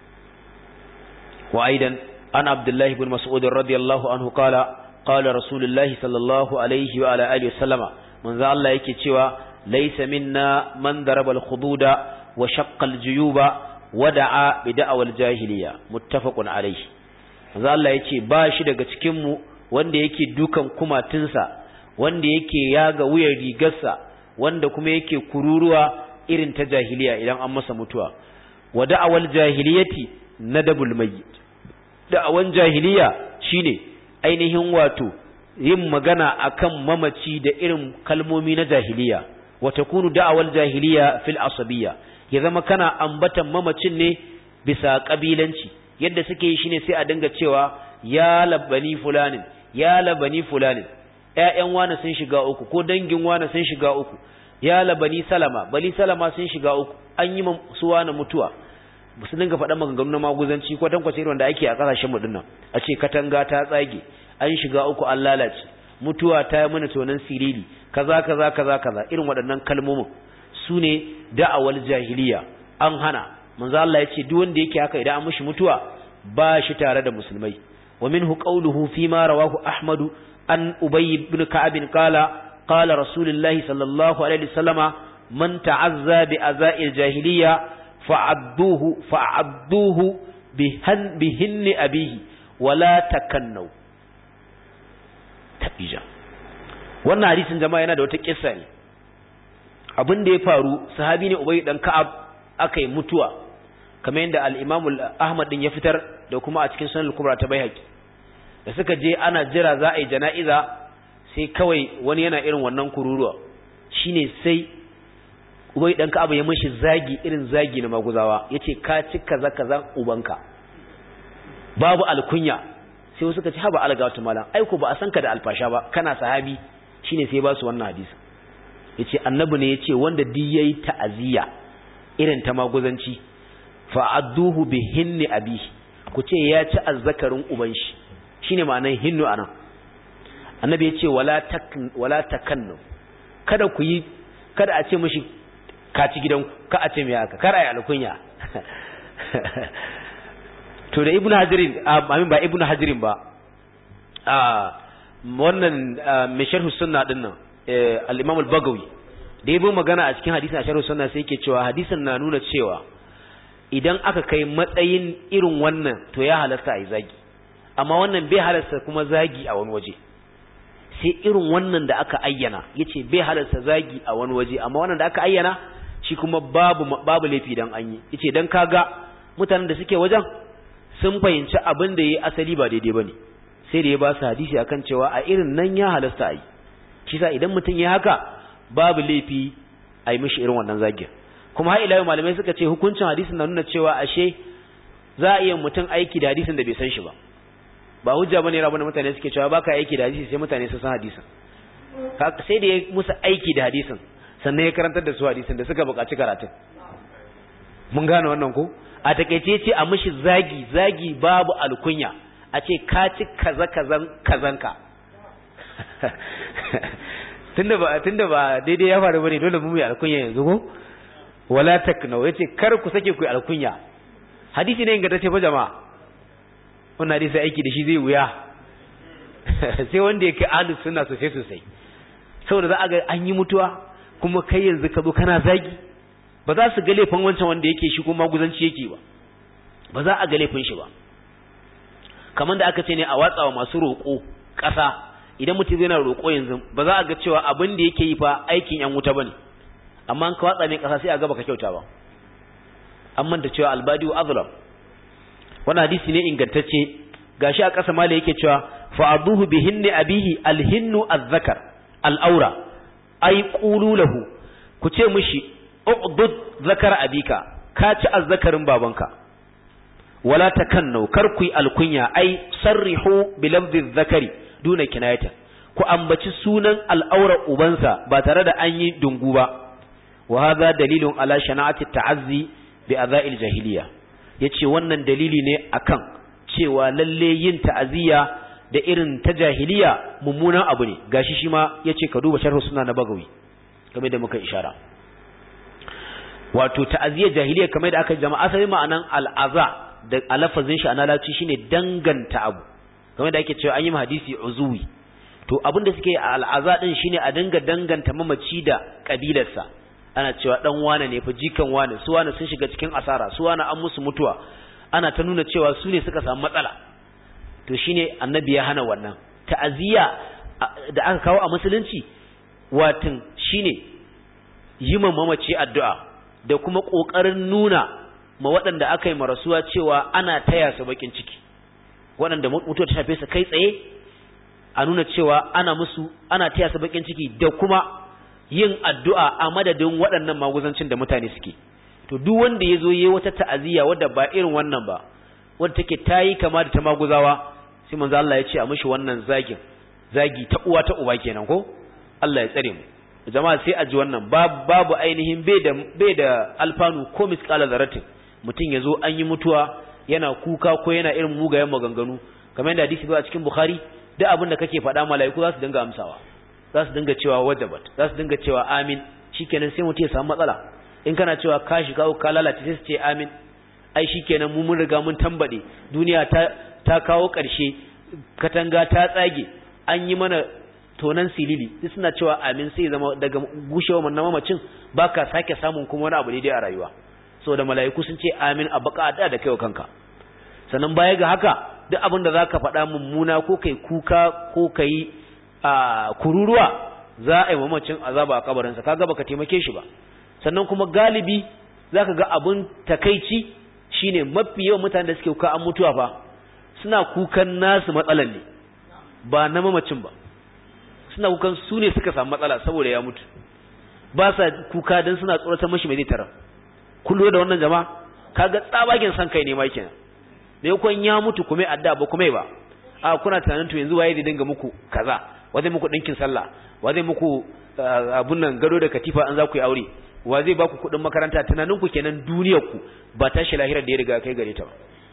wa aidan an abdullah ibn mas'ud radiyallahu anhu qala qala rasulullah sallallahu alaihi wa ala alihi wasallama manzo Allah yake cewa laysa minna man daraba al-khududa wa shaqqa al-juyuba wada'a bid'awal jahiliya muttafaqun alayhi manzo Allah yace ba shi daga cikin mu wanda yake dukan kumatunsa wanda yake yaga wuyar rigarsa wanda kuma yake kururuwa irin ta jahiliya idan an masa mutuwa wada'awal jahiliyati nadabul mayyit da'awan jahiliya shine ainihin wato yin magana akan mamaci da irin kalmomi na jahiliya wa takunu da'awal jahiliya fil asabiyya ya zama kana ambatan mamacin ne bisa kabilanci yadda suke yi shine sai a dinga cewa ya labani fulanin ya labani fulanin ƴaƴan wani sun shiga uku ko dangin wani sun shiga uku ya la bani salama bani salama sun shiga uku an yi su wani mutuwa ba su dinga faɗa maganganu na maguzanci ko tankwace irin da ake a ƙasashen mu dinnan a ce katanga ta tsage an shiga uku an lalace mutuwa ta yi mana tonan sirili kaza kaza kaza kaza irin waɗannan kalmomin su ne da'awar jahiliya an hana manzo Allah ya ce duk wanda yake haka idan an mishi mutuwa ba shi tare da musulmai wa minhu qawluhu fi ma rawahu ahmad an ubay ibn ka'ab qala qala rasulullahi sallallahu alaihi wasallama man ta'azza bi aza'il jahiliya fa'adduhu fa'adduhu bihan bihinni abihi wala takannu tabija wannan hadisin jama'a yana da wata kissa ne abin da ya faru sahabi ne ubay dan ka'ab akai mutuwa kamar yadda al-Imam Ahmad din ya fitar da kuma a cikin Sunan al-Kubra ta Baihaqi da suka je ana jira za a yi jana'iza sai kawai wani yana irin wannan kururuwa shine sai Ubay dan Ka'ab ya mishi zagi irin zagi na maguzawa yace ka ci kaza kaza ubanka babu alkunya sai wasu suka ci haba algawatu malam ai ko ba a san ka da alfasha ba kana sahabi shine sai ba su wannan hadisi yace annabi ne yace wanda duk yayi ta'aziya irin ta maguzanci fa'adduhu bi hinni abi ku ce ya ci azzakarin uban shi shine ma'anar hinnu anan annabi yace wala tak wala takannu kada ku yi kada a ce mishi ka ci gidan ka a ce me haka kar ayi alkunya to da ibnu hajirin amin ba ibnu hajirin ba a wannan mai sharh sunna din nan al-imam al-bagawi da yabo magana a cikin hadisin sharh sunna sai yake cewa hadisin na nuna cewa idan aka kai matsayin irin wannan to ya halasta ai zagi amma wannan bai halasta kuma zagi a wani waje sai irin wannan da aka ayyana yace bai halasta zagi a wani waje amma wannan da aka ayyana shi kuma babu babu laifi dan an yi yace dan kaga mutanen da suke wajen sun fahimci abin da yayi asali ba daidai bane sai da ya ba su hadisi akan cewa a irin nan ya halasta ai shi sa idan mutum ya haka babu laifi ai mishi irin wannan zagin kuma har ila yau malamai suka ce hukuncin hadisin na nuna cewa ashe za a iya mutum aiki da hadisin da bai san shi ba ba hujja bane rabu da mutane suke cewa baka aiki da hadisi sai mutane su san hadisin sai da ya musu aiki da hadisin sannan ya karantar da su hadisin da suka buƙaci karatun mun gane wannan ko a takeice ce a mishi zagi zagi babu alkunya a ce ka ci kaza kazan kazanka tunda ba tunda ba daidai ya faru bane dole mu yi alkunya yanzu ko wala takno yace kar ku sake ku yi alkunya hadisi ne ingantacce fa jama'a wannan hadisi aiki da shi zai wuya sai wanda yake ahlus sunna sosai sosai saboda za a ga an yi mutuwa kuma kai yanzu ka zo kana zagi ba za su ga laifin wancan wanda yake shi kuma guzanci yake ba ba za a ga laifin shi ba kamar da aka ce ne a watsawa masu roƙo ƙasa idan mutum yana roƙo yanzu ba za a ga cewa abin da yake yi fa aikin yan wuta bane amma an ka watsa mai ƙasa sai a ga baka kyauta ba an manta cewa albadi wa azlam wannan hadisi ne ingantacce gashi a ƙasa mala yake cewa fa'aduhu bihinni abihi alhinnu azzakar al'aura ai qulu lahu ku ce mishi uqdud zakar abika ka ci azzakarin babanka wala takannu kar ku alkunya ai sarrihu bi lafzi zakari duna kinayata ku ambaci sunan al'aura ubansa ba tare da an yi dungu ba wa hadha dalilun ala shana'ati ta'azzi bi adha'il jahiliya yace wannan dalili ne akan cewa lalle yin ta'aziyya da irin ta jahiliya mummunan abu ne gashi shi ma yace ka duba sharh sunna na bagawi kamar da muka ishara wato ta'aziyya jahiliya kamar da aka jama'a sai ma'anan al'aza da alafazin shi ana laci shine danganta abu kamar da ake cewa an yi hadisi uzuwi to abinda suke al'aza din shine a dinga danganta mamaci da kabilarsa ana cewa dan wane ne fa jikan wane su wane sun shiga cikin asara su wane an musu mutuwa ana ta nuna cewa su ne suka samu matsala to shine annabi ya hana wannan ta'aziyya da aka kawo a musulunci watin shine yi ma mamaci addu'a da kuma kokarin nuna ma waɗanda aka yi marasuwa cewa ana taya su bakin ciki waɗanda mutuwa ta shafe su kai tsaye a nuna cewa ana musu ana taya su bakin ciki da kuma yin addu'a a madadin waɗannan maguzancin da mutane suke to duk wanda yazo yayi wata ta'aziyya wadda ba irin wannan ba wadda take tayi kama da ta maguzawa sai manzo Allah ya ce a mishi wannan zagin zagi ta uwa ta uba kenan ko Allah ya tsare mu jama'a sai a ji wannan babu ainihin bai da bai da alfanu ko misqala zaratin mutum yazo an yi mutuwa yana kuka ko yana irin mugayen maganganu kamar yadda hadisi ba a cikin Bukhari duk abin da kake faɗa mala'iku za su dinga amsawa za su dinga cewa wajabat za su dinga cewa amin shikenan sai mutum ya samu matsala in kana cewa ka shiga ka lalace sai su ce amin ai shikenan mu mun riga mun tambade duniya ta ta kawo ƙarshe katanga ta tsage an yi mana tonan silili sai suna cewa amin sai zama daga gushewa manna mamacin baka sake samun kuma wani abu daidai a rayuwa saboda mala'iku sun ce amin a baka da da kaiwa kanka sannan baya ga haka duk abin da zaka faɗa mummuna ko kai kuka ko kai a kururuwa za a yi mamacin azaba a kabarinsa kaga baka taimake shi ba sannan kuma galibi zaka ga abun takeici shine mafi yawan mutanen da suke kuka an mutuwa fa suna kukan nasu matsalan ne ba na mamacin ba suna kukan su ne suka samu matsala saboda ya mutu ba sa kuka dan suna tsoratar mashi mai zai tara kullu da wannan jama'a kaga tsabagen san kai ne ma kenan da yakon ya mutu kuma adda ba kuma ba a kuna tunanin to yanzu waye zai dinga muku kaza wa zai muku dinkin sallah wa zai muku abun nan gado da katifa an za ku yi aure wa zai ba ku kudin makaranta tunanin ku kenan duniyar ku ba tashi lahirar da ya riga kai gare ta ba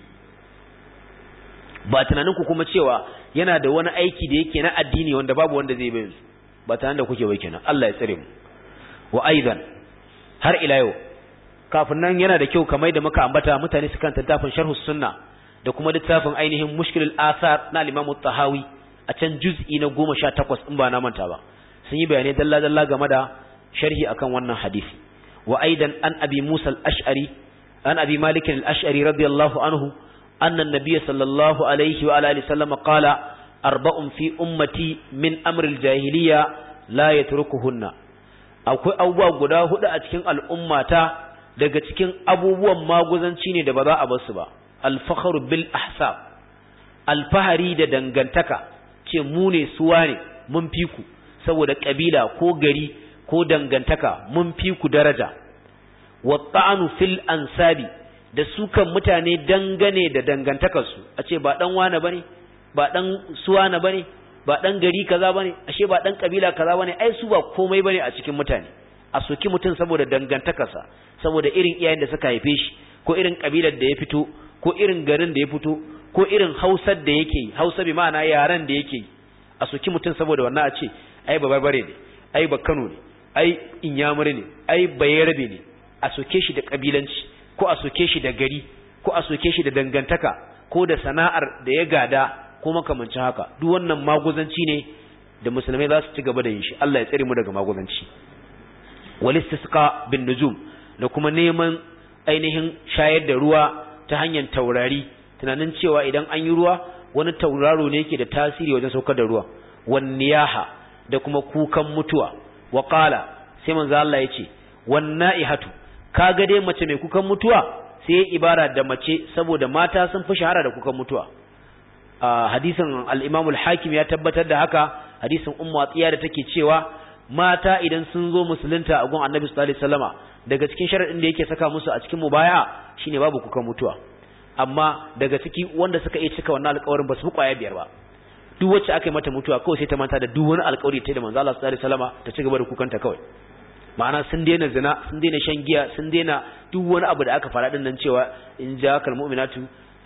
ba tunanin ku kuma cewa yana da wani aiki da yake na addini wanda babu wanda zai bayin ba tunanin da kuke bai kenan Allah ya tsare mu wa aidan har ila yau kafin nan yana da kyau kamar da muka ambata mutane su kan littafin sharh sunna da kuma littafin ainihin mushkilul athar na al-imam at-tahawi a can juz'i na goma sha takwas in ba na manta ba sun yi bayanai dalla dalla game da sharhi akan wannan hadisi wa aidan an abi musa al-ash'ari an abi malik al-ash'ari radiyallahu anhu anna an-nabiy sallallahu alaihi wa alihi sallam qala arba'un fi ummati min amri al-jahiliya la yatrukuhunna akwai abubuwa guda hudu a cikin al'ummata daga cikin abubuwan maguzanci ne da ba za a bar su ba al-fakhru bil ahsab al-fahari da dangantaka ce mu ne suwa ne mun fi ku saboda kabila ko gari ko dangantaka mun fi ku daraja wa ta'anu fil ansabi da sukan mutane dangane da dangantakarsu a ce ba dan wane bane ba dan suwana bane ba dan gari kaza bane ashe ba dan kabila kaza bane ai su ba komai bane a cikin mutane a soki mutum saboda dangantakarsa saboda irin iyayen da suka haife shi ko irin kabilar da ya fito ko irin garin da ya fito ko irin hausar da yake hausa bi ma'ana yaran da yake a soki mutum saboda wannan a ce ai babarbare ne ai ba Kano ne ai inyamuri ne ai bayarabe ne a soke shi da kabilanci ko a soke shi da gari ko a soke shi da dangantaka ko da sana'ar da ya gada ko makamancin haka duk wannan maguzanci ne da musulmai za su ci gaba da yin shi Allah ya tsare mu daga maguzanci wal istisqa bin nujum da kuma neman ainihin shayar da ruwa ta hanyar taurari tunanin cewa idan an yi ruwa wani tauraro ne yake da tasiri wajen saukar da ruwa wan niyaha da kuma kukan mutuwa wa qala sai manzo Allah yace wan naihatu kaga dai mace mai kukan mutuwa sai ya ibara da mace saboda mata sun fi shahara da kukan mutuwa a hadisin al-Imam al-Hakim ya tabbatar da haka hadisin Ummu Atiya da take cewa mata idan sun zo musulunta a gun Annabi sallallahu alaihi wasallama daga cikin sharadin da yake saka musu a cikin mubaya'a shine babu kukan mutuwa amma daga ciki wanda suka iya cika wannan alƙawarin ba su kwaya biyar ba duk wacce aka yi mata mutuwa kawai sai ta manta da duk wani alƙawari ta da manzo Allah sallallahu alaihi wasallama ta ci gaba da kukanta kawai ma'ana sun daina zina sun daina shan giya sun daina duk wani abu da aka fara din nan cewa in ja kal mu'minatu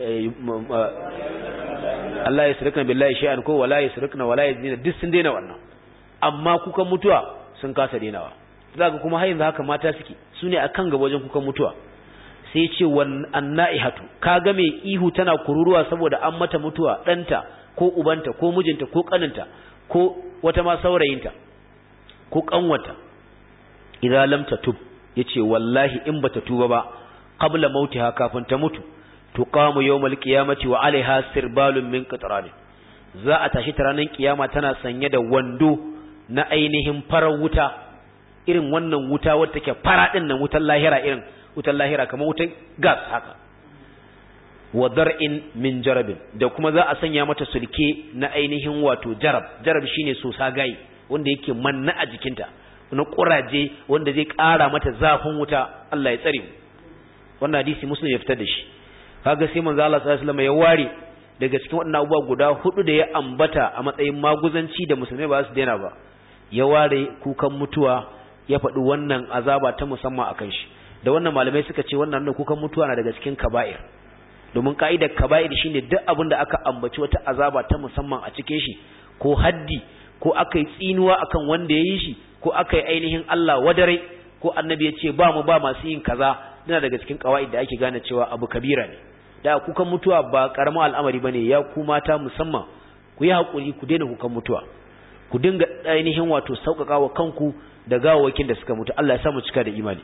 Allah yasrikna billahi shay'an ko wala yasrikna wala yazina duk sun daina wannan amma kukan mutuwa sun kasa dainawa zaka kuma har yanzu haka mata suke sune akan gaba wajen kukan mutuwa sai ce wan annaihatu kaga mai ihu tana kururuwa saboda an mata mutuwa danta ko ubanta ko mijinta ko kaninta ko wata ma saurayinta ko kanwata idza lam tatub yace wallahi in bata tuba ba qabla mautiha kafin ta mutu tuqamu yawmal qiyamati wa alaiha sirbalun min qatran za a tashi ranar kiyama tana sanye da wando na ainihin farar wuta irin wannan wuta wadda take fara din nan wutar lahira irin wutar lahira kamar wutar gas haka wa dar'in min jarabin da kuma za a sanya mata sulke na ainihin wato jarab jarab shine sosa gai wanda yake manna a jikinta na kuraje wanda zai ƙara mata zafin wuta Allah ya tsare mu wannan hadisi muslim ya fitar da shi kaga sai manzo Allah sallallahu alaihi wasallam ya ware daga cikin waɗannan abubuwa guda hudu da ya ambata a matsayin maguzanci da musulmai ba su daina ba, ya ware kukan mutuwa, ya faɗi wannan azaba ta musamman akan shi. Da wannan malamai suka ce wannan kukan mutuwa na daga cikin kaba'ir, domin ka'idar kaba'ir shine duk abin da aka ambaci wata azaba ta musamman a cikin shi, ko haddi, ko aka yi tsinuwa akan wanda ya yi shi, ko aka yi ainihin Allah wadare, ko annabi ya ce ba mu ba masu yin kaza, yana daga cikin kawa'id da ake gane cewa abu kabira ne. Da kukan mutuwa ba karamin al'amari bane, ya ku mata musamman ku yi hakuri, ku daina kukan mutuwa, ku dinga ainihin wato sauƙaƙa wa kanku da gawawakin da suka mutu. Allah ya sa mu cika da imani.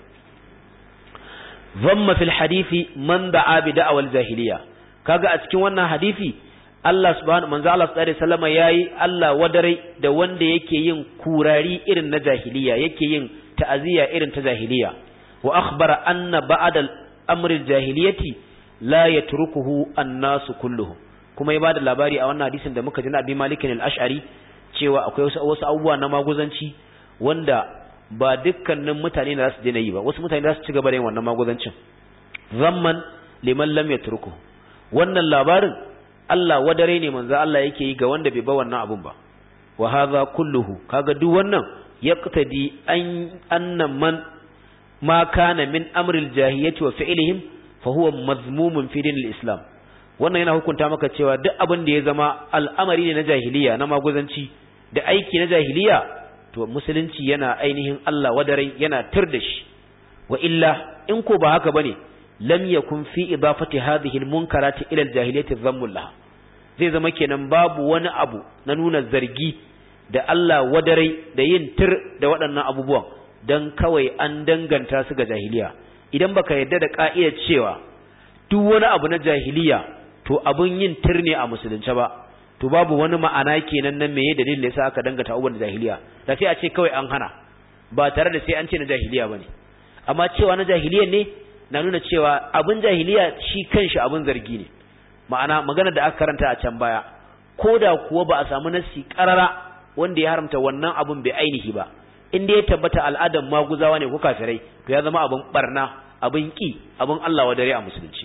Zamma fil hadisi man da'a bi da'awal jahiliya, kaga a cikin wannan hadisi Allah subhanahu manzo Allah sallallahu alaihi wasallam yayi Allah wadare da wanda yake yin kurari irin na jahiliya, yake yin ta'aziyya irin ta jahiliya. Wa akhbara anna ba'da al-amri al-jahiliyati la yatrukuhu an-nasu kulluhum, kuma ya bada labari a wannan hadisin da muka ji na Abi Malik al-Ash'ari cewa akwai wasu wasu abubuwa na maguzanci wanda ba dukkanin mutane da su daina yi ba, wasu mutane za su ci gaba da yin wannan maguzancin. Zamman liman lam yatruku, wannan labarin Allah wadare ne manzo Allah yake yi ga wanda bai ba wannan abun ba. Wa hadha kulluhu, kaga duk wannan yaqtadi an anna man ma kana min amril jahiliyyati wa fi'lihim fa huwa mazmumun fi dinil islam. Wannan yana hukunta maka cewa duk abin da ya zama al'amari ne na jahiliya, na maguzanci da aiki na jahiliya, to musulunci yana ainihin Allah wadare, yana tir da shi. Wa illa in ko ba haka bane, lam yakun fi idafati hadhihi almunkarati ila aljahiliyyati dhammul laha, zai zama kenan babu wani abu na nuna zargi da Allah wadare da yin tir da waɗannan abubuwan dan kawai an danganta su ga jahiliya. Idan baka yarda da ka'idar cewa duk wani abu na jahiliya to abun yin tir ne a musulunci ba, to babu wani ma'ana kenan nan meye dalilin da yasa aka danganta abubuwan jahiliya. Da sai a ce kawai an hana, ba tare da sai an ce na jahiliya bane. Amma cewa na jahiliya ne na nuna cewa abin jahiliya shi kanshi abin zargi ne. Ma'ana magana da aka karanta a can baya, ko da kuwa ba a samu nassi karara wanda ya haramta wannan abin bai ainihi ba, in dai ya tabbata al'adan maguzawa ne ko kafirai, to ya zama abin barna, abin ki, abin Allah wa dare a musulunci.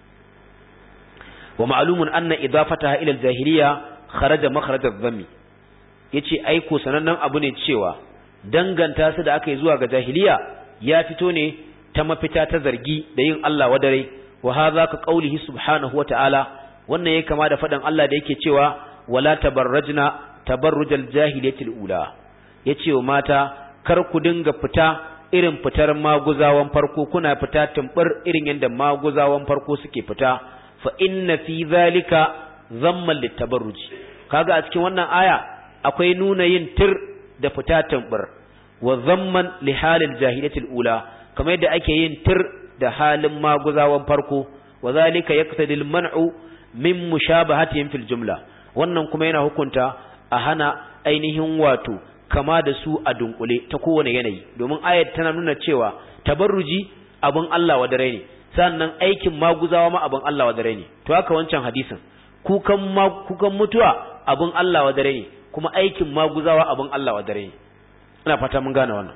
Wa ma'lumun anna idafataha ila al-jahiliya kharaja makhraj adh-dhammi, yace ai ko sanannen abu ne cewa danganta su da aka yi zuwa ga jahiliya ya fito ne ta mafita ta zargi da yin Allah wadare. Wa hadha ka qaulihi subhanahu wa ta'ala, wannan yake kama da fadan Allah da yake cewa wala tabarrajna tabarrujal jahiliyatil ula, yace wa mata kar ku dinga fita irin fitar maguzawan farko, kuna fita tumbur irin yanda maguzawan farko suke fita. Fa inna fi zalika zamman litabarruj, kaga a cikin wannan aya akwai nuna yin tir da fita tumbur, wa zamman li halil jahiliyatil ula, kamar yadda ake yin tir da halin maguzawan farko. Wa zalika yaqtadi al-man'u min mushabahatihim fil jumla, wannan kuma yana hukunta a hana ainihin wato kama da su a dunkule ta kowane yanayi, domin ayat tana nuna cewa tabarruji abun Allah wa dare ne, sannan aikin maguzawa ma abun Allah wa dare ne. To haka wancan hadisin, kukan kukan mutuwa abun Allah wa dare ne, kuma aikin maguzawa abun Allah wa dare ne. Ina fata mun gane wannan.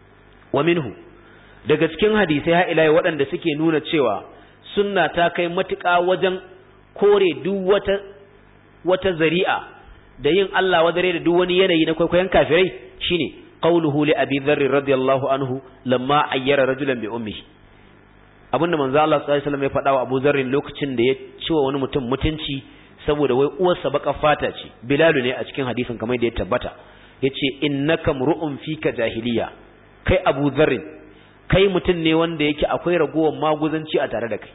Wa minhu, daga cikin hadisai ha ila waɗanda suke nuna cewa sunna ta kai matuƙa wajen kore duk wata wata zari'a da yin Allah wadare da duk wani yanayi na kwaikwayon kafirai, shine qauluhu li Abi Dharr radiyallahu anhu lamma ayyara rajulan bi ummihi. Abinda manzo Allah sallallahu alaihi wasallam ya faɗa wa Abu Dharr lokacin da ya ciwa wani mutum mutunci saboda wai uwarsa baka fata ce, Bilal ne a cikin hadisin kamar da ya tabbata, yace innaka mru'un fika jahiliya, kai Abu Dharr kai mutum ne wanda yake akwai ragowar maguzanci a tare da kai.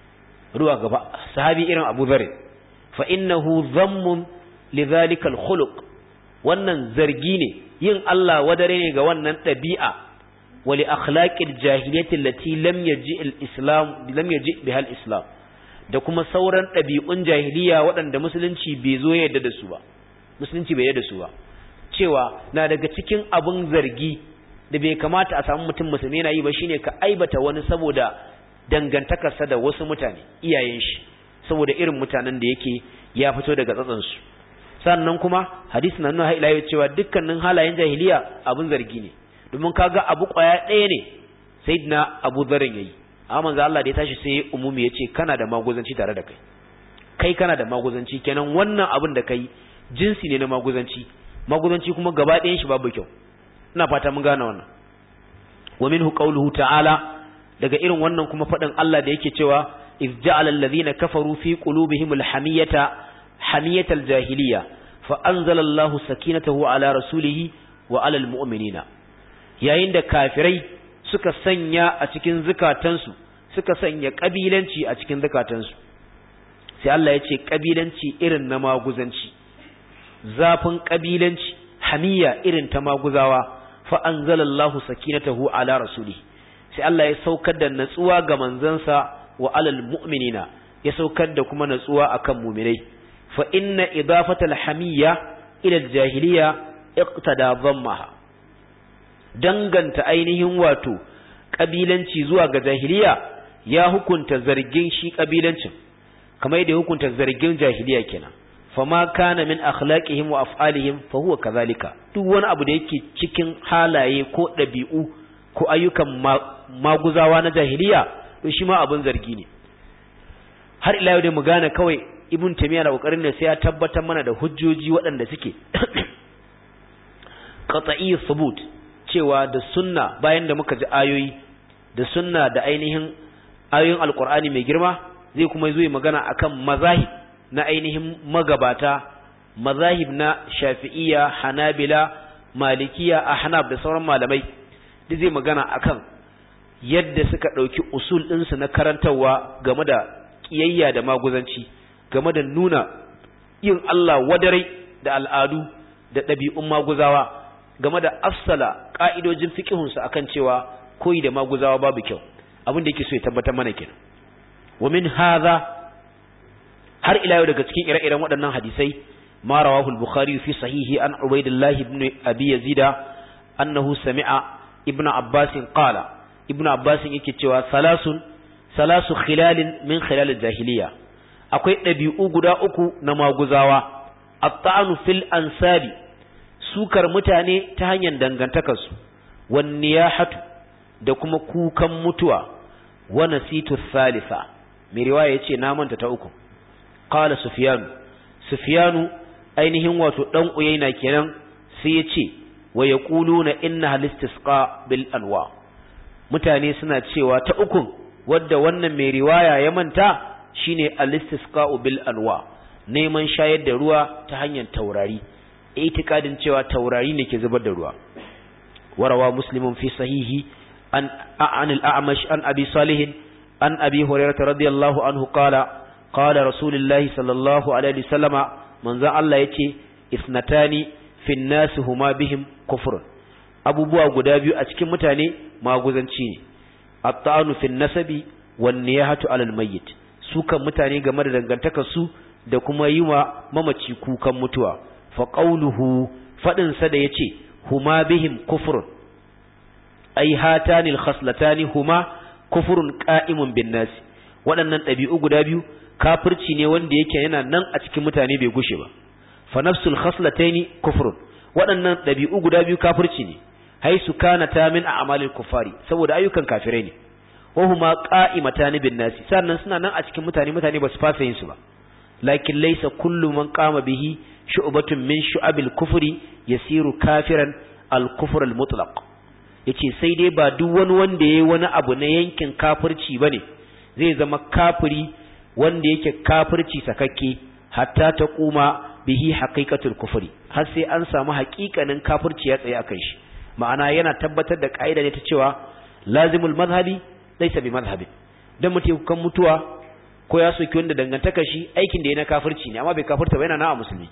Ruwa gaba sahabi irin Abu Dharr, fa innahu dhammun lidhalika al-khuluq, wannan zargi ne, yin Allah wadare ne ga wannan dabi'a, wa li akhlaqil jahiliyyati allati lam yaji al-islam lam yaji biha al-islam, da kuma sauran dabi'un jahiliya waɗanda musulunci bai zo yadda da su ba, musulunci bai yadda da su ba, cewa na daga cikin abun zargi da bai kamata a samu mutum musulmi yana yi ba shine ka aibata wani saboda dangantakarsa da wasu mutane, iyayen shi, saboda irin mutanen da yake ya fito daga tsatsansu. Sannan kuma hadisi na nuna ila cewa dukkanin halayen jahiliya abun zargi ne, domin kaga abu kwaya ɗaya ne sayyidina Abu Dharr yayi, amma manzo Allah da ya tashi sai umumi yace kana da maguzanci tare da kai, kai kana da maguzanci kenan wannan abin da kai jinsi ne na maguzanci maguzanci kuma gaba ɗayan shi babu kyau ina fata mun gane wannan wa minhu qawluhu ta'ala daga irin wannan kuma faɗin Allah da yake cewa iz ja'ala alladhina kafaru fi qulubihimul hamiyata hamiyatal jahiliya fa anzala Allahu sakinatahu ala rasulihi wa ala almu'minina yayin da kafirai suka sanya a cikin zukatansu suka sanya kabilanci a cikin zukatansu sai Allah ya ce kabilanci irin na maguzanci zafin kabilanci hamiya irin ta maguzawa fa anzalallahu sakinatahu ala rasuli sai Allah ya saukar da natsuwa ga manzansa wa alal mu'minina ya saukar da kuma natsuwa akan mu'minai fa inna idafatal hamiyya ila al-jahiliya iqtada dhammaha danganta ainihin wato kabilanci zuwa ga jahiliya ya hukunta zargin shi kabilancin kamar yadda hukunta zargin jahiliya kenan fama kana min akhlaqihim wa af'alihim fa huwa kadhalika duk wani abu da yake cikin halaye ko dabi'u ko ayyukan maguzawa na jahiliya to shi ma abun zargi ne har ila yau da mu gane kawai ibn taymiya na kokarin ne sai ya tabbatar mana da hujjoji waɗanda suke qat'i thubut cewa da sunna bayan da muka ji ayoyi da sunna da ainihin ayoyin alqur'ani mai girma zai kuma zo yi magana akan mazahib na ainihin magabata mazahib na shafi'iyya hanabila malikiya ahnaf da sauran malamai duk zai magana akan yadda suka dauki usul ɗinsu na karantawa game da kiyayya da maguzanci game da nuna yin Allah wadarai da al'adu da ɗabi'un maguzawa game da afsala ka'idojin fiqhunsu akan cewa koyi da maguzawa babu kyau abin da yake so ya tabbatar mana kenan wa min hadha har ila yau daga cikin ire-iren waɗannan hadisai ma rawahu al-bukhari fi sahihi an ubaydillah ibn abi yazida annahu sami'a ibn abbas qala ibn abbas yake cewa salasun salasu khilalin min khilal al-jahiliya akwai dabi'u guda uku na maguzawa at-ta'anu fil ansabi sukar mutane ta hanyar dangantakarsu wan niyahatu da kuma kukan mutuwa wa nasitu thalitha mai riwaya yace na manta ta uku qala sufyan sufyanu ainihin wato dan uyaina kenan sai yace wa yaquluna inna al-istisqa bil anwa mutane suna cewa ta uku wadda wannan mai riwaya ya manta shine al-istisqa bil anwa neman shayar da ruwa ta hanyar taurari itikadin cewa taurari ne ke zubar da ruwa warawa muslimun fi sahihi an an al-a'mash an abi salih an abi hurairah radiyallahu anhu qala qala rasulullahi sallallahu alaihi wasallama manzo Allah yace isnatani fi an-nas huma bihim kufr abubuwa guda biyu a cikin mutane maguzanci ne at-ta'anu fi an-nasabi wan-niyahatu 'ala al-mayyit sukan mutane game da dangantakar su da kuma yi wa mamaci kukan mutuwa fa qawluhu fadin sa da yace huma bihim kufrun ai hatanil khaslatani huma kufrun qa'imun bin nas waɗannan ɗabi'u guda biyu kafirci ne wanda yake yana nan a cikin mutane bai gushe ba fa nafsul khaslataini kufrun waɗannan ɗabi'u guda biyu kafirci ne haisu kanata min a'malil kufari saboda ayyukan kafirai ne wa huma qa'imatan bin nas sannan suna nan a cikin mutane mutane ba su fasa yin su ba lakin laysa kullu man qama bihi shu'batun min shu'abil kufri yasiru kafiran al-kufr al-mutlaq yace sai dai ba duk wani wanda yayi wani abu na yankin kafirci bane zai zama kafiri wanda yake kafirci sakakke hatta ta kuma bihi haqiqatul kufri har sai an samu haƙiƙanin kafirci ya tsaye akan shi ma'ana yana tabbatar da kaida ne ta cewa lazimul madhhabi laysa bi madhhabin dan mutum kan mutuwa ko ya soki wanda dangantaka shi aikin da yana kafirci ne amma bai kafirta ba yana na musulmi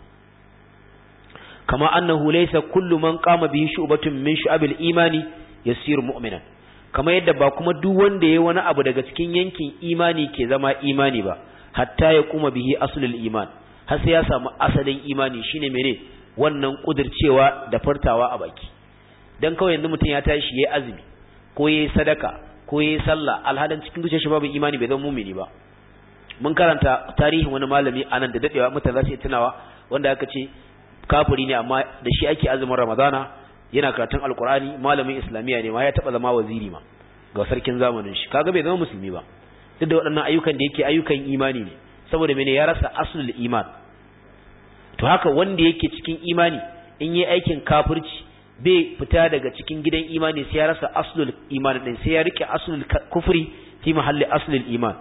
kama annahu laysa kullu man qama bihi shu'batun min shu'abil imani yasiru mu'minan kama yadda ba kuma duk wanda yayi wani abu daga cikin yankin imani ke zama imani ba hatta ya kuma bihi aslul iman har sai ya samu asalin imani shine mene wannan kudircewa da fartawa a baki dan kawai yanzu mutum ya tashi yayi azumi ko yayi sadaka ko yayi sallah alhadan cikin zuciyar shi babu imani bai zama mu'mini ba mun karanta tarihin wani malami anan da dadewa mutane za su tunawa wanda aka ce kafiri ne amma da shi ake azumin ramadana yana karatun alkurani malamin islamiya ne ma ya taba zama waziri ma ga sarkin zamanin shi kaga bai zama musulmi ba duk da waɗannan ayyukan da yake ayyukan imani ne saboda mene ya rasa aslul iman. To haka wanda yake cikin imani in yi aikin kafirci bai fita daga cikin gidan imani sai ya rasa aslul iman din, sai ya rike aslul kufri fi mahalli aslul iman.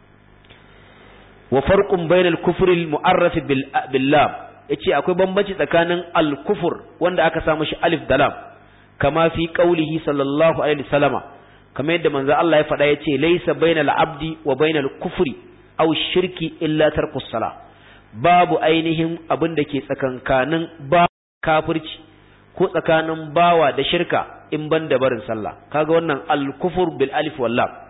wa farqun bainal kufri al mu'arraf bil lam, yace akwai bambanci tsakanin al kufur wanda aka samu shi alif da lam, kama fi qaulihi sallallahu alaihi wasallama, kamar yadda manzo Allah ya faɗa yace laysa bainal abdi wa bainal kufri aw shirki illa tarkus sala, babu ainihin abin da ke tsakankanin ba kafirci ko tsakanin bawa da shirka in ban da barin sallah. Kaga wannan al-kufr bil alif wal lam.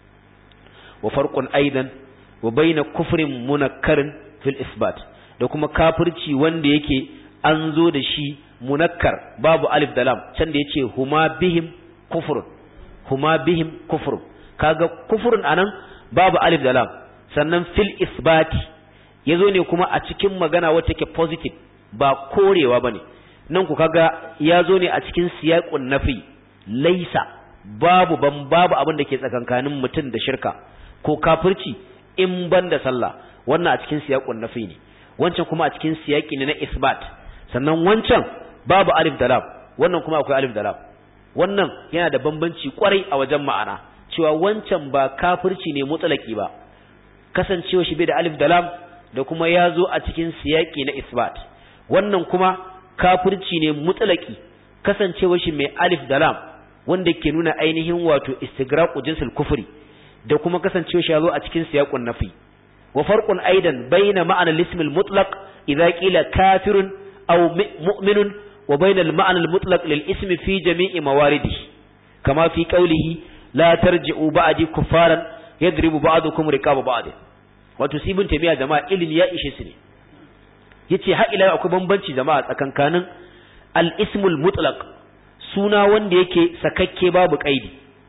Wa farqun aidan wa baina kufrin munakkarin fil isbat, da kuma kafirci wanda yake an zo da shi munakkar babu alif da lam, can da yace huma bihim kufrun, huma bihim kufrun, kaga kufrun anan babu alif da lam. Sannan fil isbati yazo ne kuma a cikin magana wacce ke positive ba korewa bane, nan ku kaga yazo ne a cikin siyaqun nafi, laisa babu ban babu abin da ke tsakankanin mutum da shirka ko kafirci in banda sallah, wannan a cikin siyaqun nafi ne, wancan kuma a cikin siyaqi ne na isbat. Sannan wancan babu alif da lam, wannan kuma akwai alif da lam. Wannan yana da bambanci kwarai a wajen ma'ana, cewa wancan ba kafirci ne mutlaki ba, kasancewa shi bai da alif da lam, da kuma ya zo a cikin siyaki na isbat. Wannan kuma kafirci ne mutlaki, kasancewa shi mai alif da lam, wanda ke nuna ainihin wato istigraqu jinsil kufri, da kuma kasancewa shi ya zo a cikin siyaqun nafi. wa farqun aidan baina ma'ana al-ism al-mutlaq idza qila kafirun aw mu'minun wa baina al-ma'na al-mutlaq lil-ism fi jami'i mawaridihi, kama fi qawlihi la tarji'u ba'di kuffaran yadribu ba'dukum riqaba ba'd. Wato sibin tabiya jama'a ilimi ya ishe su ne, yace har ila akwai bambanci jama'a tsakankanin al-ismul mutlaq, suna wanda yake sakakke babu kaidi,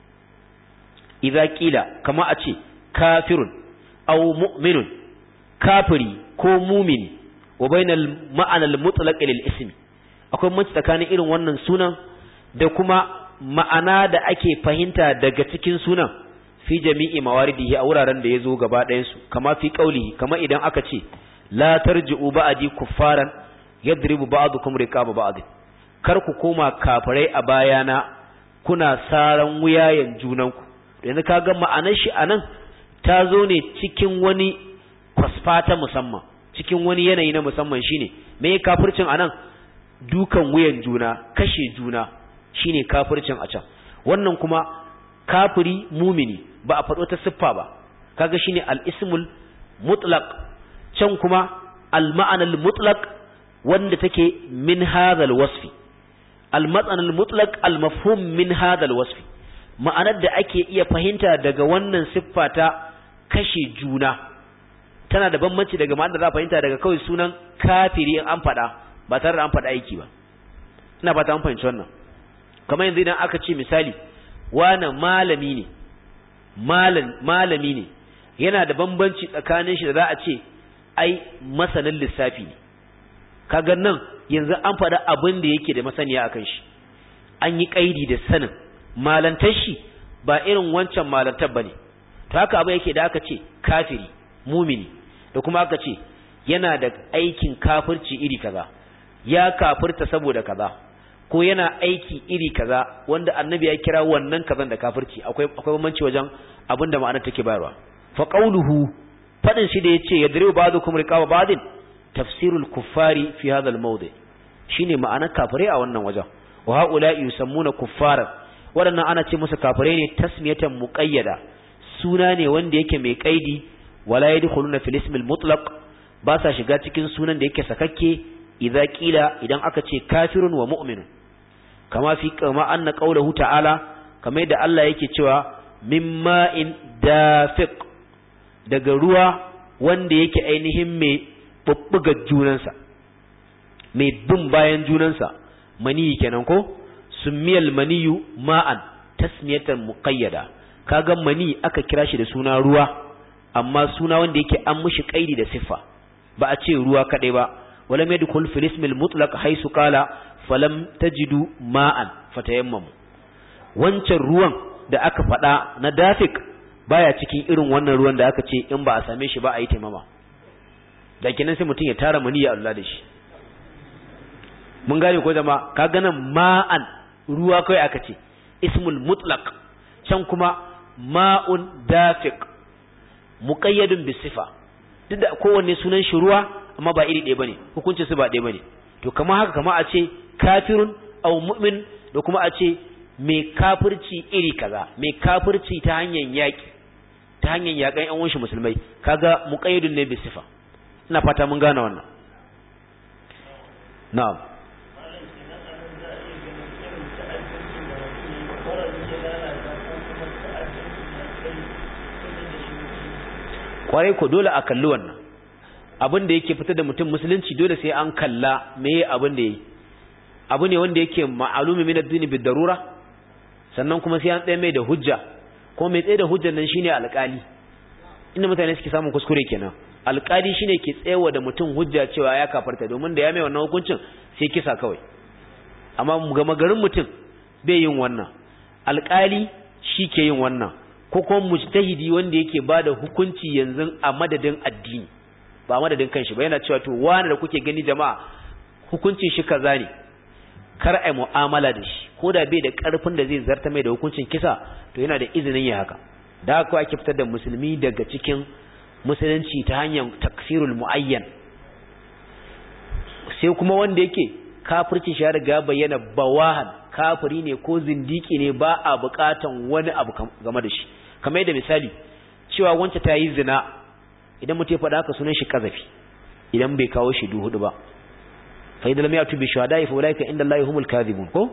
idza qila kama a ce kafirun aw mu'minun, kafiri ko mu'mini, wa bainal ma'ana al-mutlaq lil ismi, akwai bambanci tsakanin irin wannan sunan da kuma ma'ana da ake fahimta daga cikin sunan fi jami'i mawaridihi a wuraren da yazo gaba ɗayan su, kama fi qaulihi, kama idan aka ce la tarji'u ba'di kuffaran yadribu ba'dukum riqaba ba'd, kar ku koma kafirai a bayana kuna saran wuyayen junanku. Yanzu kaga ma'anar shi anan ta zo ne cikin wani kwasfata musamman, cikin wani yanayi na musamman. Shine me kafircin anan? Dukan wuyan juna, kashe juna, shine kafircin a can. Wannan kuma kafiri mumini ba a faɗo ta siffa ba, kaga shine al-ismul mutlaq. Can kuma al-ma'anal mutlaq wanda take min hadha al-wasfi, al-ma'anal mutlaq al-mafhum min hadha al-wasfi, ma'anar da ake iya fahimta daga wannan siffa ta kashe juna tana da bambanci daga ma'anar da za a fahimta daga kawai sunan kafiri in an faɗa ba tare da an faɗa aiki ba. Ina fata an fahimci wannan. Kamar yanzu idan aka ce misali wani malami ne, malami ne, yana da bambanci tsakanin shi da za a ce ai masanin lissafi ne. Kaga nan yanzu an faɗa abin da yake da masaniya akan shi, an yi kaidi da sanin malantar shi ba irin wancan malantar bane. To haka abu yake da aka ce kafiri mumini, da kuma aka ce yana da aikin kafirci iri kaza, ya kafirta saboda kaza, ko yana aiki iri kaza wanda annabi ya kira wannan kazan da kafirci. Akwai akwai bambanci wajen abinda ma'anar take bayarwa. Fa qawluhu, fadin shi da yace yadribu ba'dukum riqaba ba'din, tafsirul kuffari fi hadha al-mawdi, shine ma'anar kafirai a wannan wajen. Wa haula'i yusammuna kuffaran, wadannan ana ce musu kafirai ne tasmiyatan muqayyada, suna ne wanda yake mai kaidi. Wala yadkhuluna fil ism al-mutlaq, ba sa shiga cikin sunan da yake sakakke. Idza qila, idan aka ce kafirun wa mu'minun, kama fi kama anna qawluhu ta'ala, kama yadda Allah yake cewa mimma in dafiq, daga ruwa wanda yake ainihin mai bubbuga junansa, mai bin bayan junansa, mani kenan ko, summiyal maniyu ma'an tasmiyatan muqayyada. Kaga mani aka kira shi da suna ruwa, amma suna wanda yake an mushi kaidi da siffa, ba a ce ruwa kadai ba. ولم يدخل في الاسم المطلق حيث قال فلم تجدوا ماء فتيمموا. wancan ruwan da aka faɗa na dafik baya cikin irin wannan ruwan da aka ce in ba a same shi ba a yi taimama. da kenan sai mutum ya tara maniya Allah da shi mun gane ko jama'a ka ganin ma'an ruwa kai aka ce ismul mutlaq can kuma ma'un dafiq muqayyadun bi sifa duk da kowanne sunan shi ruwa amma ba iri ɗaya bane hukuncin su ba ɗaya bane to kamar haka kamar a ce kafirun aw mu'min da kuma a ce mai kafirci iri kaza mai kafirci ta hanyar yaki ta hanyar yakan ƴan uwanshi musulmai kaga muqayyadun ne bi sifa ina fata mun gane wannan na'am kwarai ko dole a kalli wannan abin da yake fitar da mutum musulunci dole sai an kalla meye abin da yi abu ne wanda yake ma'alumi min ad-din bi darura sannan kuma sai an tsaye mai da hujja ko mai tsaye da hujjar nan shine alƙali inda mutane suke samun kuskure kenan alƙali shine ke tsayawa da mutum hujja cewa ya kafarta domin da ya mai wannan hukuncin sai kisa kawai amma gama garin mutum bai yin wannan alƙali shi ke yin wannan ko kuma mujtahidi wanda yake bada hukunci yanzu a madadin addini ba madadin kanshi ba yana cewa to wani da kuke gani jama'a hukuncin shi kaza ne kar ai mu'amala da shi ko da bai da karfin da zai zarta mai da hukuncin kisa to yana da izinin ya haka da haka ake fitar da musulmi daga cikin musulunci ta hanyar takfirul muayyan sai kuma wanda yake kafirci shi ya riga bayyana bawahan kafiri ne ko zindiki ne ba a bukatan wani abu game da shi kamar yadda misali cewa wanda ta yi zina idan mutum ya faɗa haka sunan shi kazafi idan bai kawo shi hudu ba fa idan lam yatu bi shuhada'i fa ulaika inda Allahi humul kadhibun ko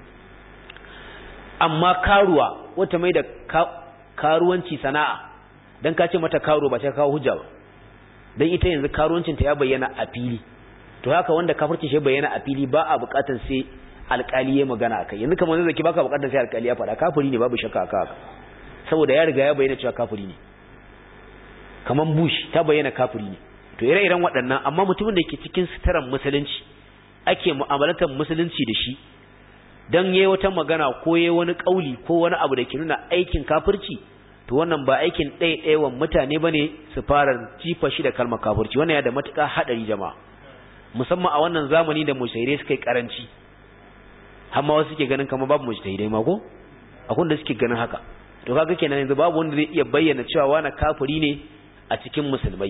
amma karuwa wata mai da karuwanci sana'a dan ka ce mata karuwa ba ta kawo hujja ba dan ita yanzu karuwancin ta ya bayyana a fili to haka wanda kafirci shi bayyana a fili ba a bukatar sai alƙali ya magana akai yanzu kamar zaki baka bukatar sai alƙali ya faɗa kafiri ne babu shakka aka haka saboda ya riga ya bayyana cewa kafiri ne kaman bush ta bayyana kafiri ne to ire-iren waɗannan amma mutumin da yake cikin sitaran musulunci ake mu'amalatar musulunci da shi dan yayi wata magana ko yayi wani kauli ko wani abu da ke nuna aikin kafirci to wannan ba aikin ɗaiɗaiwan mutane bane su fara jifa shi da kalmar kafirci wannan ya da matuƙa hadari jama'a musamman a wannan zamani da mushairai suka yi karanci amma wasu suke ganin kamar babu mujtahidai ma ko akwai da suke ganin haka to kaga kenan yanzu babu wanda zai iya bayyana cewa wani kafiri ne a cikin musulmai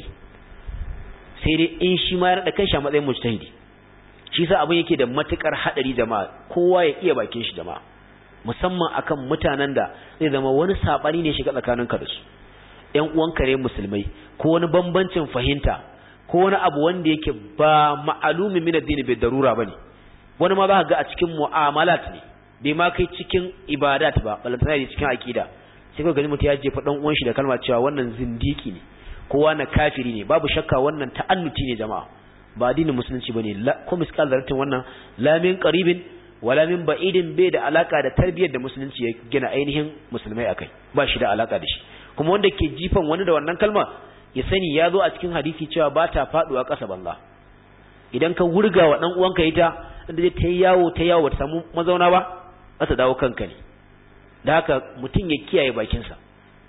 sai dai in shi ma ya rada kanshi a matsayin mujtahidi shi yasa abin yake da matukar hadari jama'a kowa ya iya bakin shi jama'a musamman akan mutanen da zai zama wani sabani ne shiga tsakaninka da su ƴan uwanka ne musulmai ko wani bambancin fahimta ko wani abu wanda yake ba ma'alumin min addini bai darura bane wani ma za ka ga a cikin mu'amalat ne bai ma kai cikin ibadat ba balantana ne cikin aqida sai ka gani mutum ya jefa dan uwan shi da kalma cewa wannan zindiki ne kowa na kafiri ne babu shakka wannan ta'annuti ne jama'a ba addinin musulunci bane ko miskal zaratin wannan la min qaribin wala min ba'idin bai da alaka da tarbiyyar da musulunci ya gina ainihin musulmai akai ba shi da alaka da shi kuma wanda ke jifan wani da wannan kalma ya sani ya zo a cikin hadisi cewa ba ta faduwa ƙasa banza idan ka wurga wa dan uwanka ita inda zai ta yawo ta yawo ta samu mazauna ba za ta dawo kanka ne da haka mutum ya kiyaye bakinsa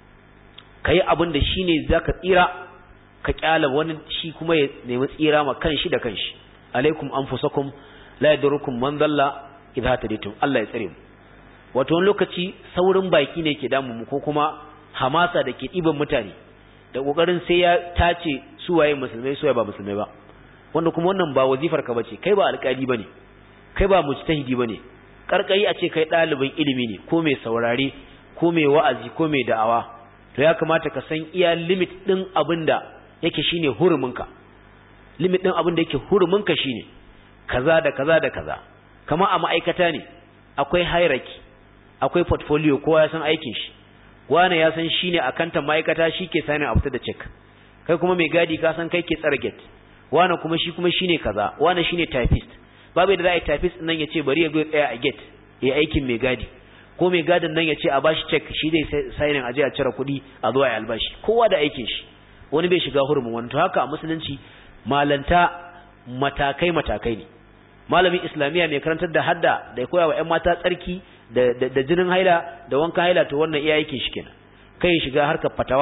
kai abin da shine zaka tsira ka kyala wani shi kuma ya nemi tsira ma kanshi da kanshi alaikum anfusakum la yadurukum man dalla idha tadaytum Allah ya tsare mu wato wani lokaci saurin baki ne ke damu mu ko kuma hamasa da ke diban mutane da kokarin sai ya tace suwaye musulmai suwaye ba musulmai ba wanda kuma wannan ba wazifar ka bace kai ba alƙali bane kai ba mujtahidi bane karkari a ce kai dalibin ilimi ne ko mai saurare ko mai wa'azi ko mai da'awa to ya kamata ka san iya limit din abinda yake shine huruminka limit din abinda yake huruminka shine kaza da kaza da kaza kama a ma'aikata ne akwai hierarchy akwai portfolio kowa ya san aikin shi wani ya san shine akantan ma'aikata shike signing after the check kai kuma mai gadi ka san kai ke tsare gate wani kuma shi kuma shine kaza wani shine typist babu da zai typist nan yace bari ya go tsaya a gate yayi aikin mai gadi ko mai gadin nan yace a bashi check shi zai signing aje a cire kuɗi a zo a yi albashi kowa da aikin shi wani bai shiga hurumin wani to haka a musulunci malanta matakai matakai ne malamin islamiya mai karantar da hadda da ya koya wa ƴan mata tsarki da da jinin haila da wankan haila to wannan iya yake shi kenan kai shiga harkar fatawa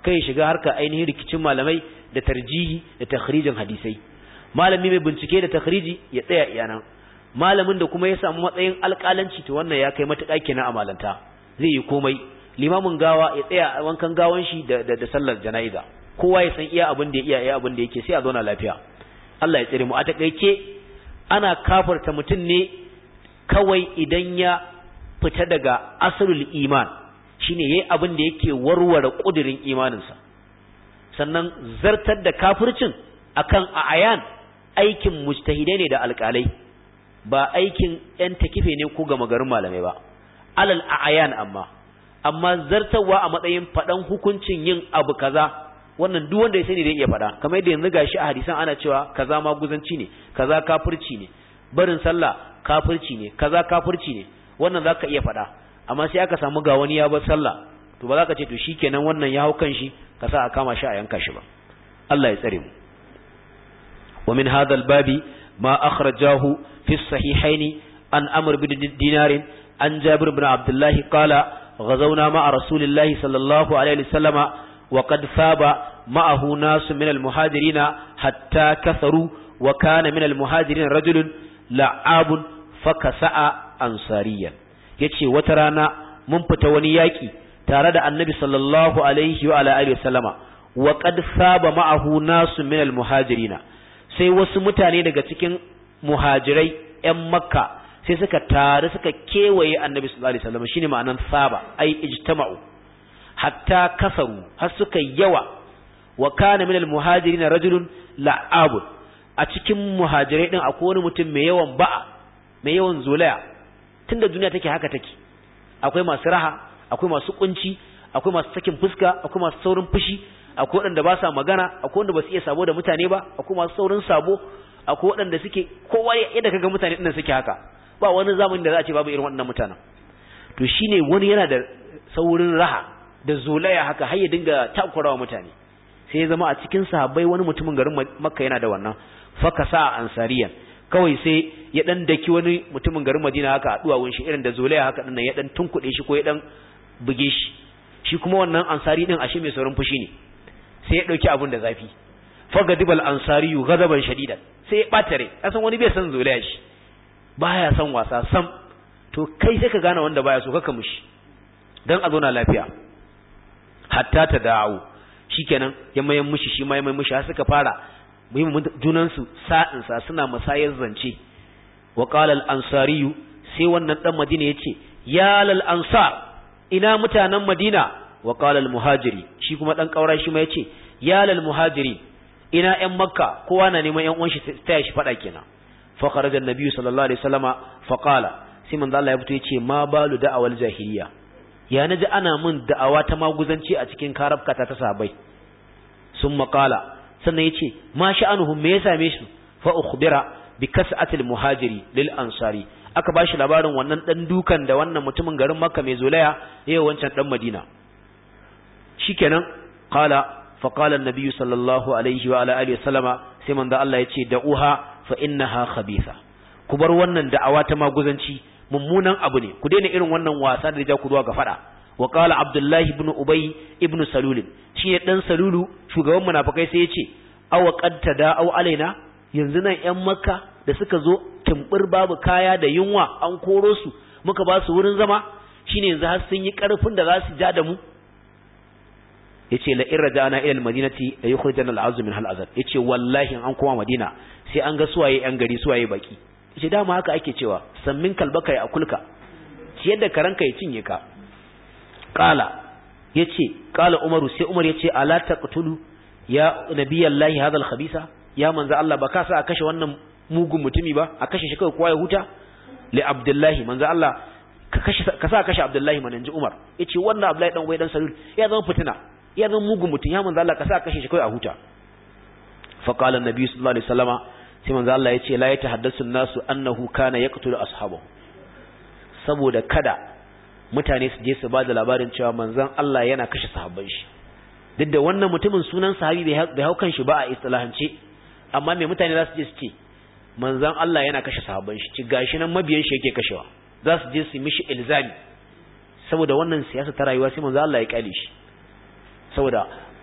kai shiga harka ainihin rikicin malamai da tarjihi da takhrijin hadisai. Malami mai bincike da takhriji ya tsaya iyana, malamin da kuma ya samu matsayin alƙalanci to wannan ya kai matuƙa kenan a malanta, zai yi komai. Limamin gawa ya tsaya a wankan gawan shi da da, da sallar jana'iza, kowa ya san iya abin da ya iya iya abin da yake, sai a zauna lafiya. Allah ya tsare mu. A takeice ana kafarta mutum ne kawai idan ya fita daga asalul iman, shine yayi abin da yake warware kudirin imaninsa. Sannan zartar da kafircin akan ayan aikin mujtahidai ne da alƙalai, ba aikin ƴan takife ne ko gama garin malamai ba, alal ayan. amma amma zartarwa a matsayin faɗan hukuncin yin abu kaza, wannan duk wanda ya sani zai iya faɗa, kamar yadda yanzu gashi a hadisan ana cewa kaza maguzanci ne, kaza kafirci ne, barin sallah kafirci ne, kaza kafirci ne, wannan zaka iya faɗa. Amma sai aka samu ga wani ya bar sallah, to ba za ka ce to shikenan wannan ya hau kan shi ka sa a kama shi a yanka shi ba. Allah ya tsare mu. wa min hadha al-babi ma akhrajahu fi as-sahihayn an Amr bin Dinar an Jabir ibn Abdullah qala غزونا مع رسول الله صلى الله عليه وسلم وقد ثاب معه ناس من المهاجرين حتى كثروا وكان من المهاجرين رجل لعاب فكسأ أنصاريا. yace wata rana mun fita wani yaki tare da Annabi sallallahu alaihi wa ala alihi wasallama wa qad thaba ma'ahu nasu min almuhajirin, sai wasu mutane daga cikin muhajirai ƴan Makka sai suka tare suka kewaye Annabi sallallahu alaihi wasallam, shine ma'anan saba ai ijtama'u hatta kasaru, har suka yawa. Wa kana min almuhajirin rajulun la'ab, a cikin muhajirai din akwai wani mutum mai yawan ba'a, mai yawan zolaya. Tunda duniya take haka take, akwai masu raha, akwai masu kunci, akwai masu sakin fuska, akwai masu saurin fushi, akwai waɗanda ba sa magana, akwai wanda ba su iya sabo da mutane ba, akwai masu saurin sabo, akwai waɗanda suke kowa yadda kaga mutane din suke haka. Ba wani zamani da za a ce babu irin waɗannan mutanen. To shine wani yana da saurin raha da zolaya haka har ya dinga takurawa mutane. Sai ya zama a cikin sahabbai wani mutumin garin Makka yana da wannan, fakasa ansariyan, kawai sai ya dan daki wani mutumin garin Madina haka a duwawun shi irin da zolaya haka din nan, ya dan tunkuɗe shi ko ya dan buge shi. Shi kuma wannan ansari din ashe mai saurin fushi ne, sai ya dauki abun da zafi. Fagadibal ansariyu ghadaban shadidan, sai ya bata rai. Kasan wani bai san zolaya shi, baya son wasa sam. To kai sai ka gane wanda baya so kaka mushi dan a zauna lafiya. Hatta ta da'u, shikenan ya mayan mushi, shi ma ya mayan mushi, har suka fara muhimmin junan su sa'in sa suna musayar zance. Wa qala al-ansariyu, sai wannan dan Madina yace ya lal ansar, ina mutanen Madina. Wa qala al-muhajiri, shi kuma dan kaura shi ma yace ya lal muhajiri, ina ƴan Makka, kowa na neman ƴan uwan shi taya shi fada kenan. Fa kharaja an-nabi sallallahu alaihi wasallama fa qala, sai manzo Allah ya fito yace ma balu da'awal jahiliya, ya naji ana mun da'awa ta maguzanci a cikin karabkata ta sahabbai. Summa qala, sannan yace ma sha'anuhum, me ya same su. Fa ukhbira bi kas'atil muhajiri lil ansari, aka bashi labarin wannan dan dukan da wannan mutumin garin Makka mai zolaya yayin wancan dan Madina. Shikenan qala fa qala an-nabi sallallahu alaihi wa ala alihi wasallama, sai manzo Allah yace da'uha fa innaha khabitha, ku bar wannan da'awa ta maguzanci, mummunan abu ne, ku daina irin wannan wasa da ja ku zuwa ga fada. Wa qala Abdullah ibn Ubay ibn Salul, shi ne dan Salulu shugaban munafikai, sai yace aw qad tada'u alaina, yanzu nan ƴan Makka da suka zo timbir babu kaya da yunwa an koro su, muka ba su wurin zama, shine yanzu har sun yi karfin da za su ja da mu. Yace la irja'ana ila al-madinati la yukhrijana al-azm min al-azab, yace wallahi an koma Madina sai an ga suwaye ƴan gari suwaye baki. Yace dama haka ake cewa sammin kalbaka ya akulka, ciyar da karanka ya cinye ka. Qala yace qala Umaru, sai Umar yace ala taqtulu ya nabiyallahi hadha al-khabisa, ya manzo Allah ba ka sa a kashe wannan mugun mutumi ba, a kashe shi kai kowa ya huta. Li Abdullahi, manzo Allah ka kashe ka sa kashe Abdullahi mananji Umar. Yace wannan Abdullahi dan wai dan Salul ya zama fitina, ya zama mugun mutum, ya manzo Allah ka sa kashe shi kai a huta. Fa qala an-nabi sallallahu alaihi wasallama, sai manzo Allah yace la yatahaddasu an-nasu annahu kana yaqtulu ashabahu, saboda kada mutane su je su ba da labarin cewa manzon Allah yana kashe sahabban shi. Duk da wannan mutumin sunan sahabi bai hau kan shi ba a istilahance, amma me mutane za su je su ce manzon Allah yana kashe sahabban shi, ci gashi nan mabiyan shi yake kashewa, za su je su mishi ilzami. Saboda wannan siyasa ta rayuwa sai manzon Allah ya kyale shi, saboda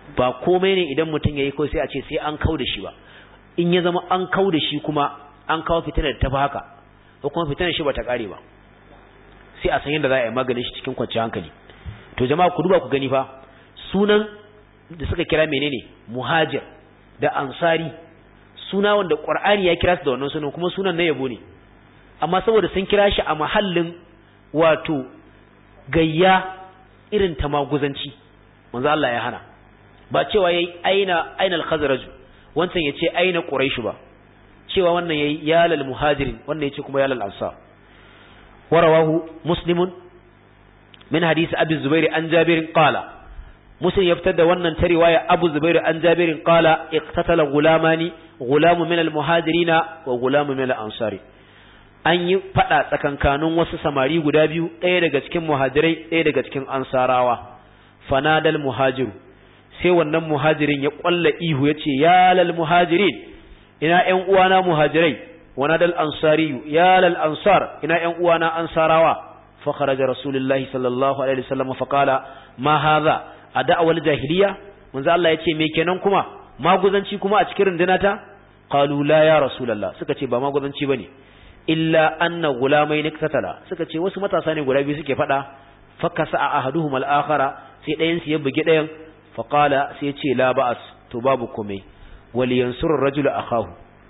ba komai ne idan mutum yayi ko sai a ce sai an kauda shi ba in ya zama an kauda shi kuma an kawo fitinar ta fa haka ko kuma fitinar shi bata kare ba sai a san yadda za a yi maganin shi cikin kwanciyar hankali to jama'a ku duba ku gani fa sunan da suka kira menene muhajir da ansari suna wanda Qur'ani ya kira su da wannan sunan kuma sunan na yabo ne amma saboda sun kira shi a mahallin wato gayya irin ta maguzanci manzo Allah ya hana ba cewa yayi aina aina al-khazraj wancan yace aina quraish ba cewa wannan yayi yalal muhajirin wannan yace kuma yalal ansar warawahu muslimun min hadisi abi zubair an jabir qala muslim yaftar da wannan ta riwaya abu zubair an jabir qala iqtatala gulamani gulamu min al-muhajirina wa gulamu min al-ansari an yi fada tsakankanin wasu samari guda biyu ɗaya daga cikin muhajirai ɗaya daga cikin ansarawa fanadal muhajiru sai wannan muhajirin ya kwalla ihu yace ya lal muhajirin ina ƴan uwana muhajirai wanadal ansariyu ya lal ansar ina ƴan uwana ansarawa fa kharaja rasulullahi sallallahu alaihi wasallam fa qala ma hadha ada'wal jahiliya manzo Allah yace me kenan kuma maguzanci kuma a cikin rundunata qalu la ya rasulullah suka ce ba maguzanci bane illa anna gulamain iktatala suka ce wasu matasa ne guda biyu suke fada fakasa ahaduhum al-akhara sai dayan su ya bugi dayan fa qala sai ya ce la ba'as to babu komai wal yansur ar-rajul akahu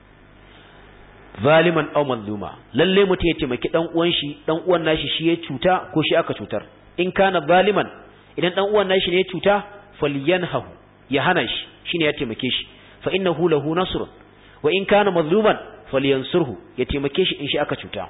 zaliman aw mazluma lalle mutum ya taimaki dan uwan shi dan uwan nashi shi ya cuta ko shi aka cutar in kana zaliman idan dan uwan nashi ne ya cuta falyanhahu ya hana shi shine ya taimake shi fa innahu lahu nasr wa in kana mazluman falyansurhu ya taimake shi in shi aka cuta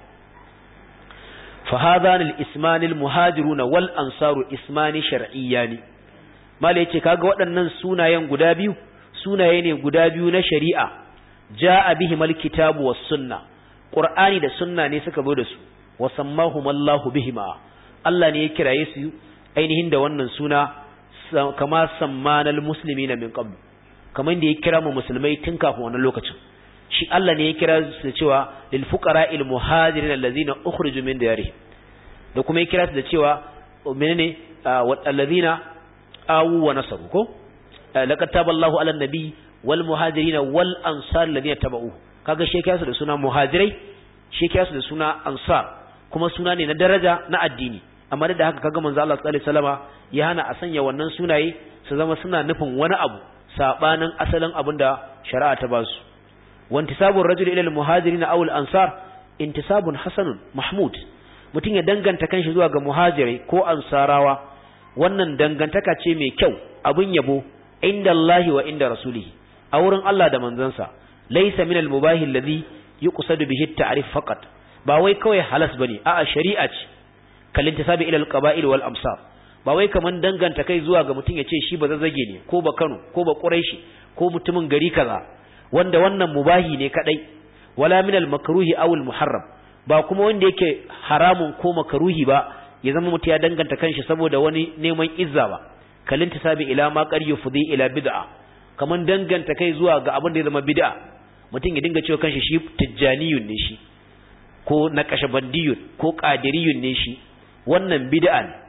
fa hadhan al-isman al-muhajiruna wal ansaru ismani shar'iyyani mala yace kaga waɗannan sunayen guda biyu sunaye ne guda biyu na shari'a jaa bihim al-kitabu was sunna qur'ani da sunna ne suka zo da su wa sammahum Allahu bihima Allah ne ya kiraye su ainihin da wannan suna kama sammanal muslimina min qabl kamar da ya kira mu musulmai tun kafin wannan lokacin shi Allah ne ya kira su da cewa lil fuqara'il muhajirin allazina ukhriju min diyarihim da kuma ya kira su da cewa menene allazina awu wa nasaru ko laqad taballahu ala nabi wal muhajirin wal ansar allazina tabauhu kaga shi kira su da suna muhajirai shi kira su da suna ansar kuma suna ne na daraja na addini amma da haka kaga manzo Allah sallallahu alaihi wasallama ya hana a sanya wannan sunaye su zama suna nufin wani abu sabanin asalin abinda shari'a ta ba su wantisabur rajul ila al-muhajirin aw al-ansar intisabun hasanun mahmud mutun ya danganta kanshi zuwa ga muhajirai ko ansarawa wannan dangantaka ce mai kyau abun yabo inda Allah wa inda rasulihi a wurin Allah da manzansa laysa min al-mubahi alladhi yuqsadu bihi at-ta'rif faqat ba wai kawai halas bane a'a shari'a ce kalintisabi ila al-qaba'il wal amsar ba wai kaman danganta kai zuwa ga mutun ya ce shi ba zazzage ne ko ba Kano ko ba Quraishi ko mutumin gari kaza wanda wannan mubahi ne kadai wala min al-makruhi aw al-muharram ba kuma wanda yake haramun ko makruhi ba ya zama mutum ya danganta kanshi saboda wani neman izza ba kalinta sabi ila ma qad yufdi ila bid'a kaman danganta kai zuwa ga abin da ya zama bid'a mutum ya dinga cewa kanshi shi tijjaniyun ne shi ko naqashbandiyun ko qadiriyun ne shi wannan bid'a ne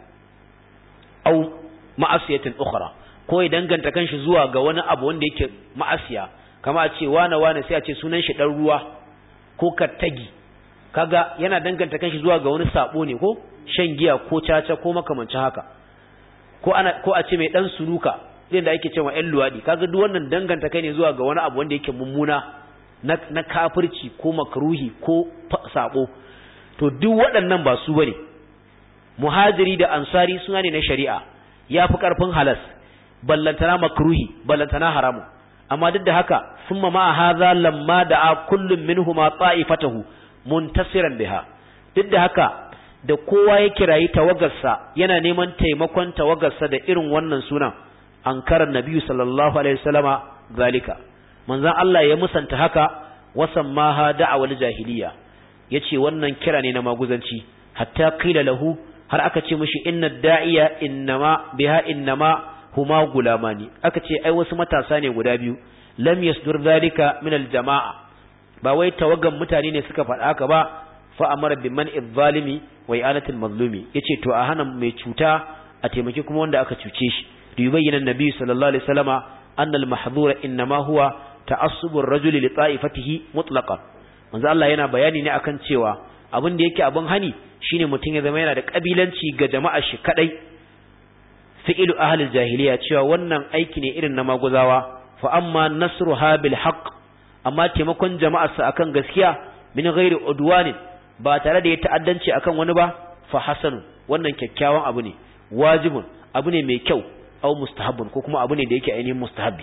aw ma'asiyatin ukhra ko ya danganta kanshi zuwa ga wani abu wanda yake ma'asiya kama a ce wane wane sai a ce sunan shi dan ruwa ko kattagi kaga yana danganta kanshi zuwa ga wani sabo ne ko shan giya ko caca ko makamancin haka ko ana ko a ce mai dan suruka din da ake cewa ƴan luwadi kaga duk wannan danganta kai ne zuwa ga wani abu wanda yake mummuna na na kafirci ko makruhi ko sabo to duk waɗannan ba su bane muhajiri da ansari suna ne na shari'a yafi karfin halas ballantana makruhi ballantana haramu amma duk da haka summa ma hadha lamma da'a kullun minhuma ta'ifatahu muntasiran biha duk da haka da kowa ya kirayi tawagarsa yana neman taimakon tawagarsa da irin wannan sunan ankaran nabiyyu sallallahu alaihi wasallama zalika manzon Allah ya musanta haka wasammaha da'awal jahiliya yace wannan kira ne na maguzanci hatta qila lahu har aka ce mishi inna da'iya innama biha innama huma gulamani aka ce ai wasu matasa ne guda biyu lam yasdur zalika min aljama'a ba wai tawagan mutane ne suka faɗa haka ba fa amara bi man'i zalimi wa i'anatil mazlumi yace to a hana mai cuta a taimaki kuma wanda aka cuce shi liyubayyana an-nabi sallallahu alaihi wasallama anna al-mahdhura inma huwa ta'assub ar-rajuli li ta'ifatihi mutlaqan manzo Allah yana bayani ne akan cewa abin da yake abin hani shine mutum ya zama yana da kabilanci ga jama'ar shi kadai fi'lu ahli al-jahiliya cewa wannan aiki ne irin na maguzawa fa amma nasruha bil haqq amma taimakon jama'ar sa akan gaskiya min ghairi udwanin ba tare da ya ta'addanci akan wani ba fa hasanu wannan kyakkyawan abu ne wajibun abu ne mai kyau aw mustahabbun ko kuma abu ne da yake ainihin mustahabbi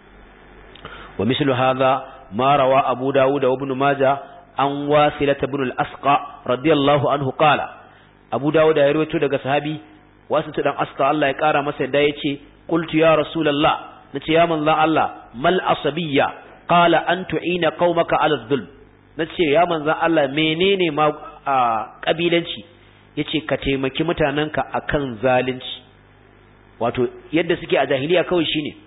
wa mislu hadha ma rawa abu dawud wa ibn majah an wasilah ibn al-asqa radiyallahu anhu qala abu dawud ya rawaito daga sahabi wasu dan asqa Allah ya kara masa da yace qultu ya rasulullah nace ya manzo Allah mal asabiyya qala an tu'ina qaumaka ala dhulm nace ya manzo Allah menene ma kabilanci yace ka taimaki mutananka akan zalunci wato yadda suke a jahiliya kawai shine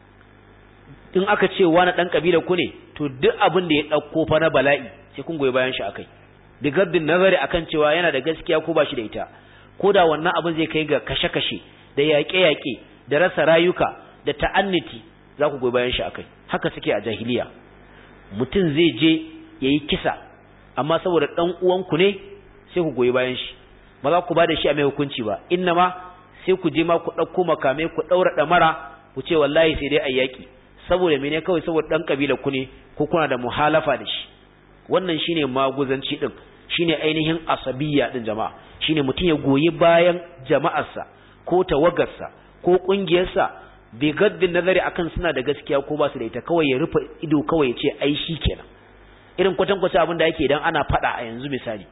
in aka ce wani dan kabila ku ne to duk abin da ya dauko fa na bala'i sai kun goyi bayan shi akai digaddin nazari akan cewa yana da gaskiya ko ba shi da ita koda wannan abin zai kai ga kashe-kashe da yaƙe-yaƙe da rasa rayuka da ta'anniti za ku goyi bayan shi akai haka suke a jahiliya mutum zai je yayi kisa amma saboda dan uwanku ne sai ku goyi bayan shi ba za ku ba da shi a mai hukunci ba innama sai ku je ma ku dauko makame ku daura damara ku ce wallahi sai dai ayyaki saboda mene kawai saboda dan kabila ku ne ko kuna da muhalafa da shi wannan shine maguzanci din shine ainihin asabiyya din jama'a shine mutum ya goyi bayan jama'arsa ko tawagarsa ko kungiyarsa bi gaddin nazari akan suna da gaskiya ko ba su da ita kawai ya rufe ido kawai ya ce ai shikenan irin kwatankwacin abin da yake idan ana fada a yanzu misali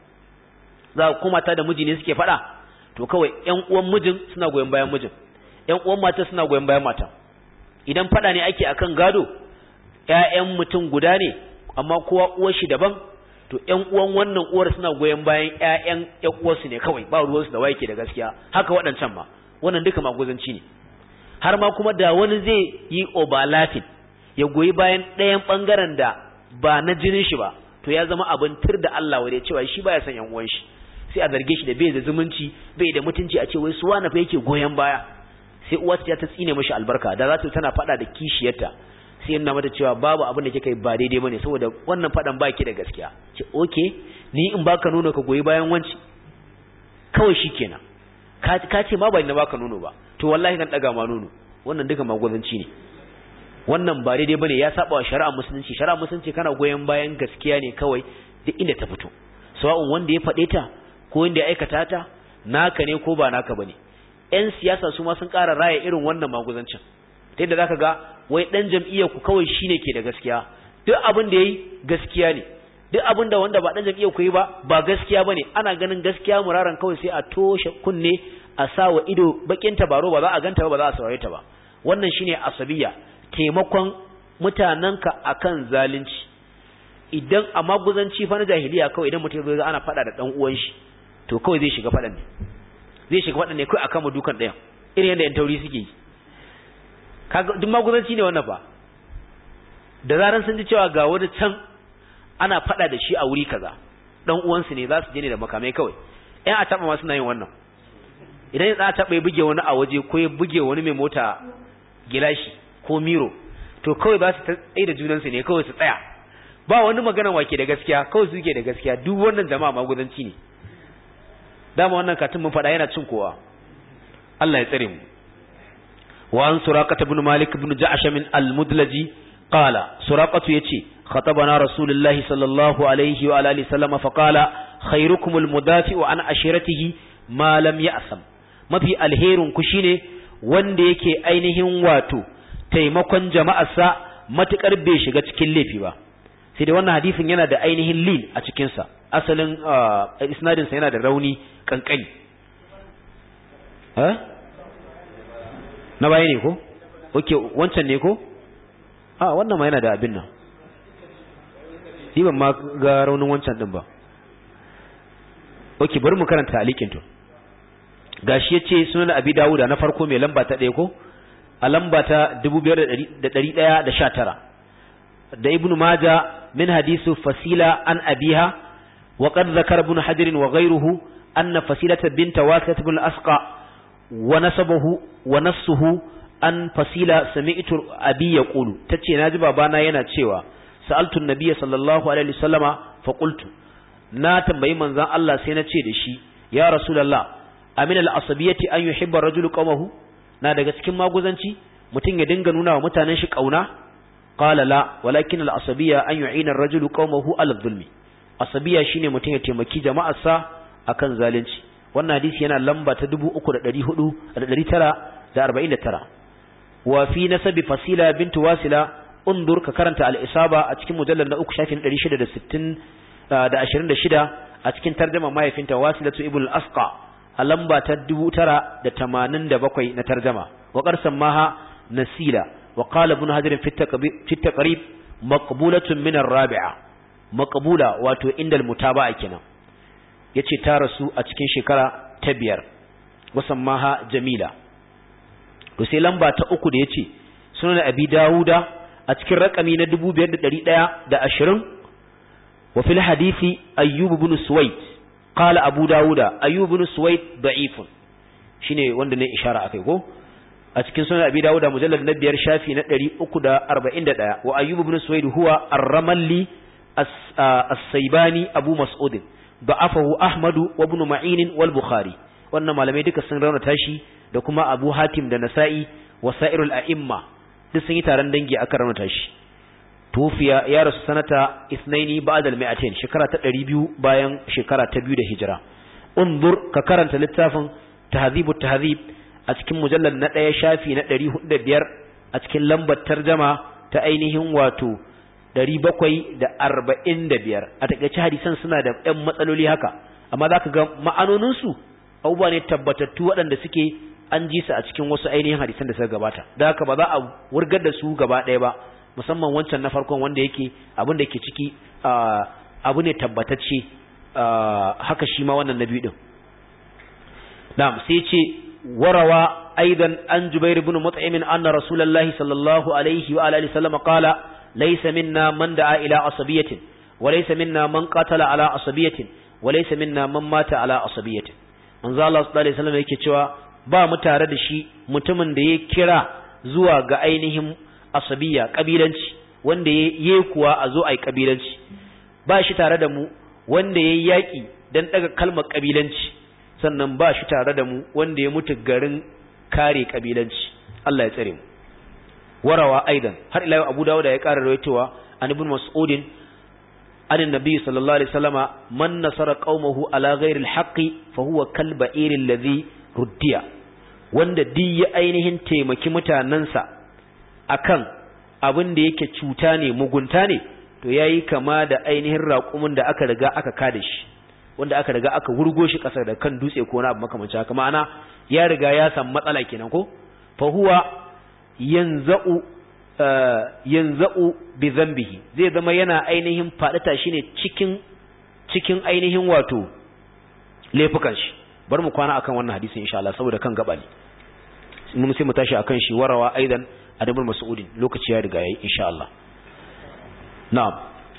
za ku mata da miji ne suke fada to kawai ƴan uwan mijin suna goyen bayan mijin ƴan uwan mata suna goyen bayan mata idan fada ne ake akan gado ƴaƴan mutum guda ne amma kowa uwar shi daban to ƴan uwan wannan uwar suna goyen bayan ƴaƴan ƴan uwarsu ne kawai ba ruwansu da waye ke da gaskiya haka waɗancan ma wannan duka maguzanci ne har ma kuma da wani zai yi overlapping ya goyi bayan ɗayan bangaren da ba na jinin shi ba to ya zama abin tir da Allah wanda cewa shi baya son ƴan uwan shi sai a zarge shi da bai da zumunci bai da mutunci a ce wai su wani fa yake goyen baya sai uwa ta ta tsine mishi albarka da za ta tana fada da kishiyarta sai yana mata cewa babu abin da kike yi ba daidai bane saboda wannan fadan baki da gaskiya ce okay ni in baka nono ka goyi bayan wanci kawai shikenan ka ka ce ma ba ni baka nono ba to wallahi kan daga ma nono wannan duka magwazanci ne wannan ba daidai bane ya saba wa shari'a musulunci shari'a musulunci kana goyen bayan gaskiya ne kawai duk inda ta fito sawa'un wanda ya fade ta ko wanda ya aikata ta naka ne ko ba naka bane ƴan siyasa su ma sun ƙara raya irin wannan maguzancin ta yadda zaka ga wai dan jam'iyyar ku kawai shine ke da gaskiya duk abin da yayi gaskiya ne duk abin da wanda ba dan jam'iyyar ku yi ba ba gaskiya bane ana ganin gaskiya muraran kawai sai a toshe kunne a sa wa ido bakin tabaro ba za a ganta ba ba za a saurare ta ba wannan shine asabiya taimakon mutananka akan zalunci idan a maguzanci fa na jahiliya kawai idan mutum zai ana fada da dan uwan shi to kawai zai shiga fadan ne zai shiga fadan ne kai akan mu dukan ɗayan irin yadda yan tauri suke yi kaga duk maguzanci ne wannan ba da zaran sun ji cewa ga wani can ana fada da shi a wuri kaza dan uwansu ne za su je ne da makamai kawai ƴan a taba ma suna yin wannan idan ya taba ya buge wani a waje ko ya buge wani mai mota gilashi ko miro to kawai ba su tsaye da junansu ne kawai su tsaya ba wani magana wake da gaskiya kawai suke da gaskiya duk wannan jama'a maguzanci ne dama wannan katin mun fada yana cin kowa Allah ya tsare mu wa an suraqah ibn malik ibn ja'sh min al-mudlaji qala suraqah yace khatabana rasulullahi sallallahu alaihi wa alihi sallama fa qala khairukum al-mudafi'u an ashiratihi ma lam ya'sam mafi alherun ku shine wanda yake ainihin wato taimakon jama'arsa matukar bai shiga cikin laifi ba sai dai wannan hadisin yana da ainihin lil a cikin sa asalin isnadin sa yana da rauni kankani eh na baye ne ko okay wancan ne ko ah wannan ma yana da abin nan ni ban ma ga raunin wancan din ba okay bari mu karanta alikin to gashi yace sunan abi dawuda na farko mai lamba ta ɗaya ko a lamba ta dubu biyar da ɗari ɗaya da sha tara da ibnu maja min hadisu fasila an abiha wa qad zakara ibn hajar wa ghayruhu anna fasilata bint wasilat ibn asqa wa nasabahu wa nassuhu an fasila sami'tu abi yaqulu tace naji babana yana cewa sa'altu an-nabiy sallallahu alaihi wasallama fa qultu na tambayi manzon Allah sai na ce da shi ya rasulullah amin al-asabiyati an yuhibba ar-rajulu qawmahu na daga cikin maguzanci mutum ya dinga nuna wa mutanen shi kauna qala la walakin al-asabiyya an yu'ina ar-rajulu qawmahu ala-dhulmi asabiya shine mutum ya taimaki jama'arsa akan zalunci wannan hadisi yana lamba ta dubu uku da ɗari hudu da ɗari tara da arba'in da tara wa fi nasabi fasila bintu wasila undur ka karanta al-isaba a cikin mujallal na uku shafin ɗari shida da sittin da ashirin da shida a cikin tarjuma mahaifinta wasilatu ibn al-asqa a lamba ta dubu tara da tamanin da bakwai na tarjuma wa qarsan maha nasila wa qala ibn hajar fi at-taqrib maqbulatun min ar-rabi'a maqbula wato indal mutaba'a kenan yace ta rasu a cikin shekara ta biyar wasammaha jamila to sai lamba ta uku da yace sunan abi dauda a cikin rakami na dubu biyar da ɗari ɗaya da ashirin wa fil hadisi ayyub ibn suwayd qala abu dauda ayyub ibn suwayd da'ifun shine wanda ne ishara akai ko a cikin sunan abi dauda mujallad na biyar shafi na ɗari uku da arba'in da ɗaya wa ayyub ibn suwayd huwa ar-ramalli as-saybani abu mas'ud da'afahu ahmadu wa ibn ma'in wal bukhari wannan malamai duka sun raunata shi da kuma abu hatim da nasa'i wa sa'irul a'imma duk sun yi taron dangi aka raunata shi tufiya ya rasu sanata ithnaini ba'da al-mi'atain shekara ta ɗari biyu bayan shekara ta biyu da hijira unzur ka karanta littafin tahdhibut tahdhib a cikin mujallal na ɗaya shafi na ɗari hudu da biyar a cikin lambar tarjama ta ainihin wato ɗari bakwai da arba'in da biyar a takaice hadisan suna da ɗan matsaloli haka amma za ka ga ma'anoninsu abubuwa ne tabbatattu waɗanda suke an ji su a cikin wasu ainihin hadisan da suka gabata da haka ba za a wurgar da su gaba ɗaya ba musamman wancan na farkon wanda yake abin da ke ciki abu ne tabbatacce haka shi ma wannan na biyu ɗin na'am sai ce warawa aidan an jubair ibn mut'im anna rasulullahi sallallahu alaihi wa alihi wasallam qala ليس منا من دعا إلى عصبية وليس منا من قاتل على عصبية وليس منا من مات على عصبية manzo Allah sallallahu alaihi wasallam yake cewa ba mu tare da shi mutumin da ya kira zuwa ga ainihin asabiya kabilanci wanda yayi kuwa a zo ai kabilanci ba shi tare da mu wanda yayi yaki dan daga kalmar kabilanci sannan ba shi tare da mu wanda ya mutu garin kare kabilanci Allah ya tsare mu warawa aidan har ila Abu Dawud ya ƙara rawaitowa an ibn Mas'ud an annabi sallallahu alaihi wasallama man nasara qaumahu ala ghairi al-haqqi fa huwa kal ba'ir alladhi ruddiya wanda di ya ainihin taimaki mutanansa akan abin da yake cuta ne mugunta ne to yayi kama da ainihin raƙumin da aka riga aka kada shi wanda aka riga aka wurgo shi kasar da kan dutse ko na abu makamancin haka ma'ana ya riga ya samu matsala kenan ko fa huwa yanza'u yanza'u bi dhanbihi zai zama yana ainihin fadata shine cikin cikin ainihin wato laifukan shi bar mu kwana akan wannan hadisi insha Allah saboda kan gaba ne mun sai mu tashi akan shi warawa aidan adabul mas'udin lokaci ya riga yayi insha Allah na'am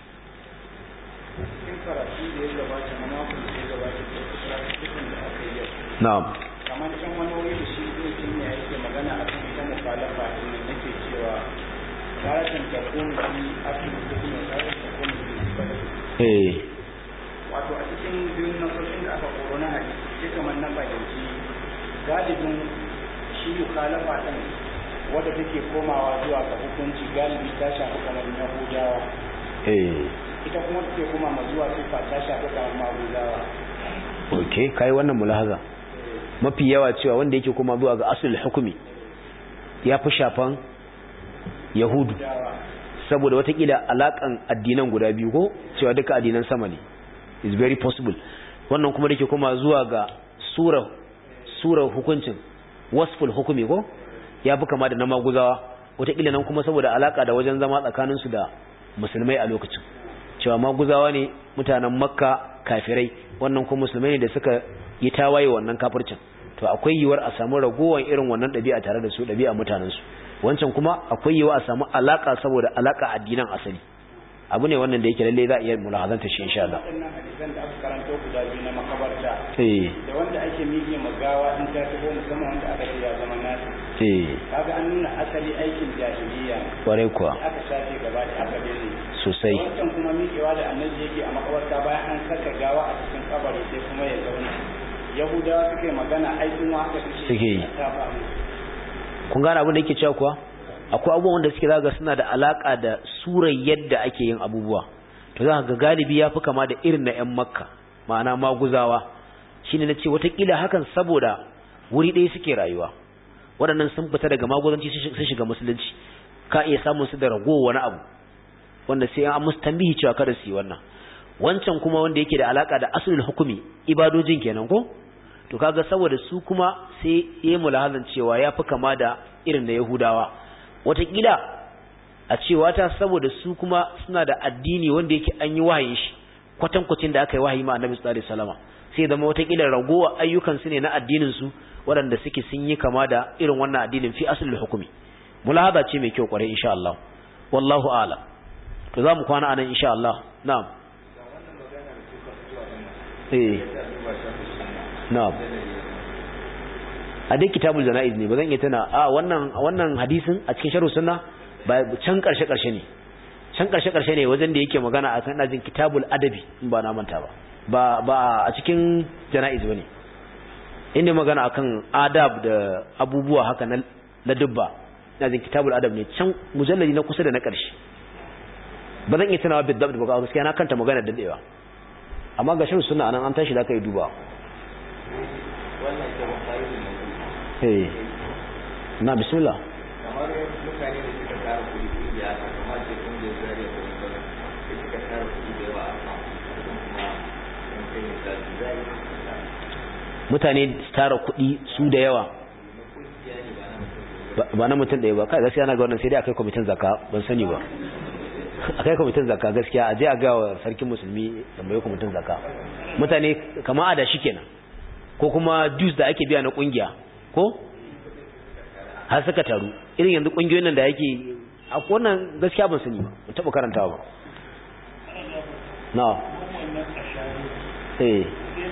na'am kamar kan wani wuri da shi ne yake magana akan ita mukalafa ne nake cewa karatun ta kuma shi akan kuma karatun ta kuma eh wato a cikin biyun na sosai da aka korona hadisi sai kamar na fahimci galibin shi mukalafa din wanda take komawa zuwa ga hukunci galibi ta shafi kamar Yahudawa eh ita kuma take koma zuwa sifa ta shafi kamar Maguzawa okay kai wannan mulahaza mafi yawa cewa wanda yake kuma zuwa ga asulul hukumi ya fi shafan yahudu saboda watakila alakan addinan guda biyu ko cewa duka addinan sama ne is very possible wannan kuma dake kuma zuwa ga sura sura hukuncin wasful hukumi ko ya fi kama da na maguzawa watakila nan kuma saboda alaka da wajen zama tsakanin su da musulmai a lokacin cewa maguzawa ne mutanen makka kafirai wannan kuma musulmai ne da suka yi tawaye wannan kafircin to akwai yiwuwar a samu ragowar irin wannan ɗabi'a tare da su ɗabi'a mutanen su wancan kuma akwai yiwuwa a samu alaka saboda alaka addinan asali abu ne wannan da yake lalle za a iya mulahazanta shi insha Allah. Wannan hadisan da aka karanto guda biyu na makabarta eh da wanda ake miƙe magawa in ta taho musamman wanda aka ce ya zama nasu eh kaga an nuna asali aikin jahiliya kware kuwa aka shafe gaba da aka dace sosai. wannan kuma miƙewa da annabi yake a makabarta bayan an saka gawa a cikin kabari sai kuma ya zauna yahudawa suke magana aikin wa aka suke yi. kun gane abin da yake cewa kuwa akwai abubuwan da suke zaga suna da alaka da surar yadda ake yin abubuwa to za ga galibi ya fi kama da irin na 'yan makka ma'ana maguzawa shine na ce watakila hakan saboda wuri ɗaya suke rayuwa waɗannan sun fita daga maguzanci sun shiga musulunci ka iya samun su da ragowa wani abu wanda sai an musu tambihi cewa kada su yi wannan wancan kuma wanda yake da alaka da asulul hukumi ibadojin kenan ko to kaga saboda su kuma sai yayi mulahazan cewa ya fi kama da irin na yahudawa watakila a cewa ta saboda su kuma suna da addini wanda yake an yi wahayin shi kwatankwacin da aka yi wahayi ma annabi sallallahu alaihi wasallam sai zama watakila ragowa ayyukan su ne na addinin su waɗanda suke sun yi kama da irin wannan addinin fi aslul hukumi mulahaza ce mai kyau kwarai insha Allah wallahu a'lam to za mu kwana anan insha Allah na'am eh na'am a dai kitabul janaiz ne bazan iya tana a wannan wannan hadisin a cikin sharh sunna ba can karshe karshe ne can karshe karshe ne wajen da yake magana a kan dajin kitabul adabi in ba na manta ba ba ba a cikin janaiz bane inda magana akan adab da abubuwa haka na ladubba dajin kitabul adab ne can mujalladi na kusa da na karshe bazan iya tana bidda ba gaskiya na kanta magana da dadewa amma ga sharh sunna anan an tashi da kai duba wannan ke eh na bismillah kamar mutane da suka tara kuɗi ya kamar da kun je zariya ko wanda suka tara kuɗi da yawa a kuma sun kai misali zai mutane su tara kuɗi su da yawa ba na mutum ɗaya ba kai gaskiya na ga wannan sai dai akai kwamitin zakka ban sani ba akai kwamitin zakka gaskiya a je a ga wa sarkin musulmi tambaye kwamitin zakka mutane kamar a da shi kenan ko kuma dues da ake biya na kungiya ko har suka taru irin yanzu kungiyoyin nan da yake a wannan gaskiya ban sani ba ban taba karantawa ba na eh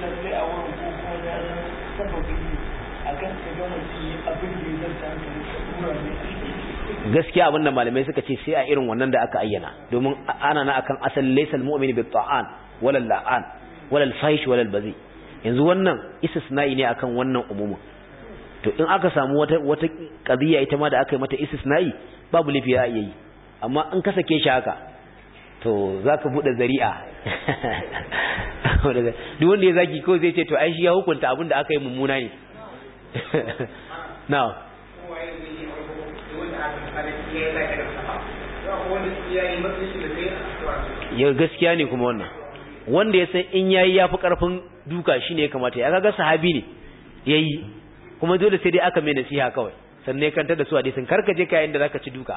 gaskiya abinda malamai suka ce sai a irin wannan da aka ayyana domin ana na akan asal laysal mu'minu bi ta'an wala la'an wala al-fahish wala al-bazi yanzu wannan istisna'i ne akan wannan umumin to in aka samu wata wata qadiya ita ma da aka yi mata istisna'i babu lafi ya yi amma in ka sake shi haka to zaka bude zari'a duk wanda ya zaki ko zai ce to ai shi ya hukunta abin da aka yi mummuna ne now ya gaskiya ne kuma wannan wanda ya san in yayi yafi karfin duka shine ya kamata ya kaga sahabi ne yayi kuma dole sai dai aka mai nasiha kawai sannan ya kanta da su hadisin karkaje kayan da zaka ci duka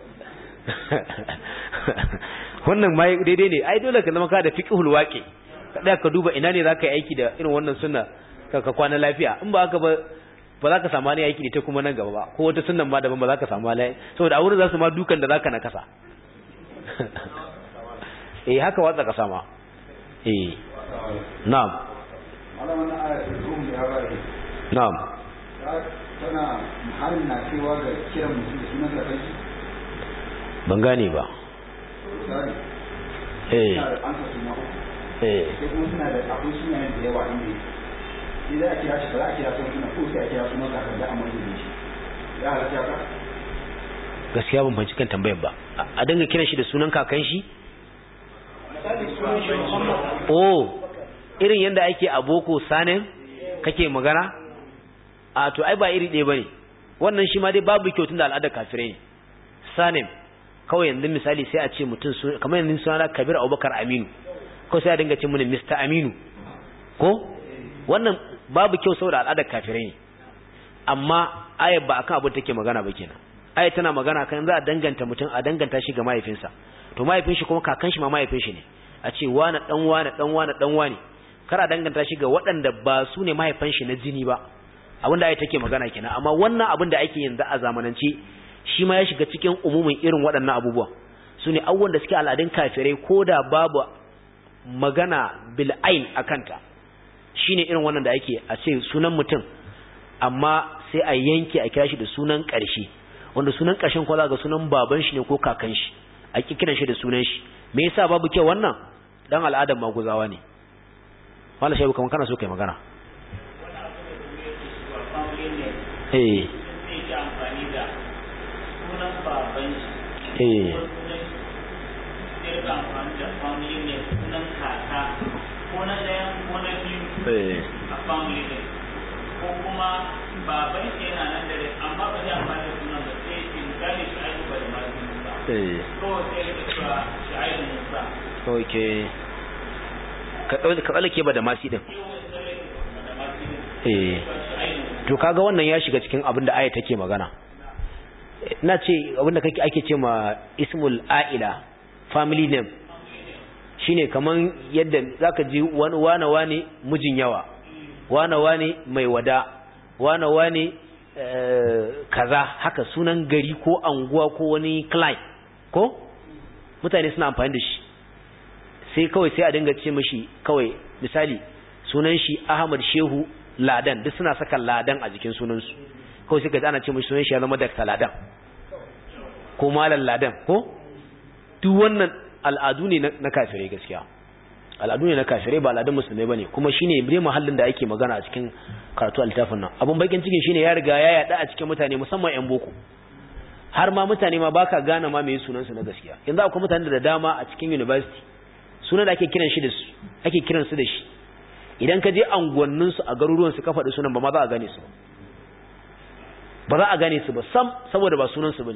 wannan mai daidai ne ai dole ka zama ka da fiqhul waqi kada ka duba ina ne zaka yi aiki da irin wannan sunna ka ka kwana lafiya in ba haka ba ba za ka samu ne aiki da ta kuma nan gaba ba ko wata sunnan ma daban ba za ka samu ne saboda a wurin za su ma dukan da zaka na kasa eh haka watsa kasa ma eh na'am na'am tana muhallin na cewa ga kiran mutum da sunan da kai ban gane ba eh eh sai kuma suna da akwai sunayen da yawa inda idan a kira shi ba za a kira sunan ko sai a kira sunan da kan da amma da shi ya halatta ka gaskiya ban fahimci kan tambayar ba a dinga kiran shi da sunan kakan shi oh irin yanda ake a boko sanin kake magana a to ai ba iri ɗaya bane wannan shi ma dai babu kyau tunda al'adar kafirai ne sanin kawai yanzu misali sai a ce mutum kamar yanzu suna Kabir Abubakar Aminu ko sai a dinga ce mun Mister Aminu ko wannan babu kyau saboda al'adar kafirai ne amma ayat ba akan abin take magana ba kenan ayat tana magana kan za a danganta mutum a danganta shi ga mahaifinsa to mahaifin shi kuma kakan shi ma mahaifin shi ne a ce wani dan wani dan wani dan wani kar a danganta shi ga waɗanda ba su ne mahaifan shi na jini ba abinda ayat take magana kenan amma wannan abin da ake yanzu a zamanance shi ma ya shiga cikin umumin irin waɗannan abubuwan su ne abubuwan da suke al'adun kafirai ko da babu magana bil'ain a kanta shi ne irin wannan da ake a ce sunan mutum amma sai a yanke a kira shi da sunan ƙarshe wanda sunan ƙarshen kwa za ga sunan baban shi ne ko kakan shi a kiran shi da sunan shi me yasa babu kyau wannan dan al'adar maguzawa ne wala shi kuma kana so kai magana eh eh ko kuma baban shi yana nan da amma ba zai amfani da sunan ba sai shi gane shi aibu ba da masu musa eh ko sai ya cewa shi aibu musa okay ka dauke ka tsallake ba da masi din eh to kaga wannan ya shiga cikin abin da aya take magana ina ce abin da kake ake ce ma ismul aila family name shine kaman yadda zaka ji wani wane wane mijin yawa wane wane mai wada wane wane kaza haka sunan gari ko anguwa ko wani client ko mutane suna amfani da shi sai kawai sai a dinga ce mishi kawai misali sunan shi Ahmad Shehu Ladan duk suna saka Ladan a jikin sunansu kawai sai ka ana ce mishi sunan shi ya zama Dakta Ladan ko Malam Ladan ko duk wannan al'adu ne na kafirai gaskiya al'adu ne na kafirai ba al'adun musulmai bane kuma shine bai mahallin da ake magana a cikin karatu altafin nan abun bakin cikin shine ya riga ya yada a cikin mutane musamman yan boko har ma mutane ma baka gane ma meye sunan su na gaskiya yanzu akwai mutane da dama a cikin university sunan da ake kiran shi da su ake kiran su da shi idan ka je anguwannin su a garuruwan su ka faɗi sunan ba ma za a gane su ba za a gane su ba sam saboda ba sunan su bane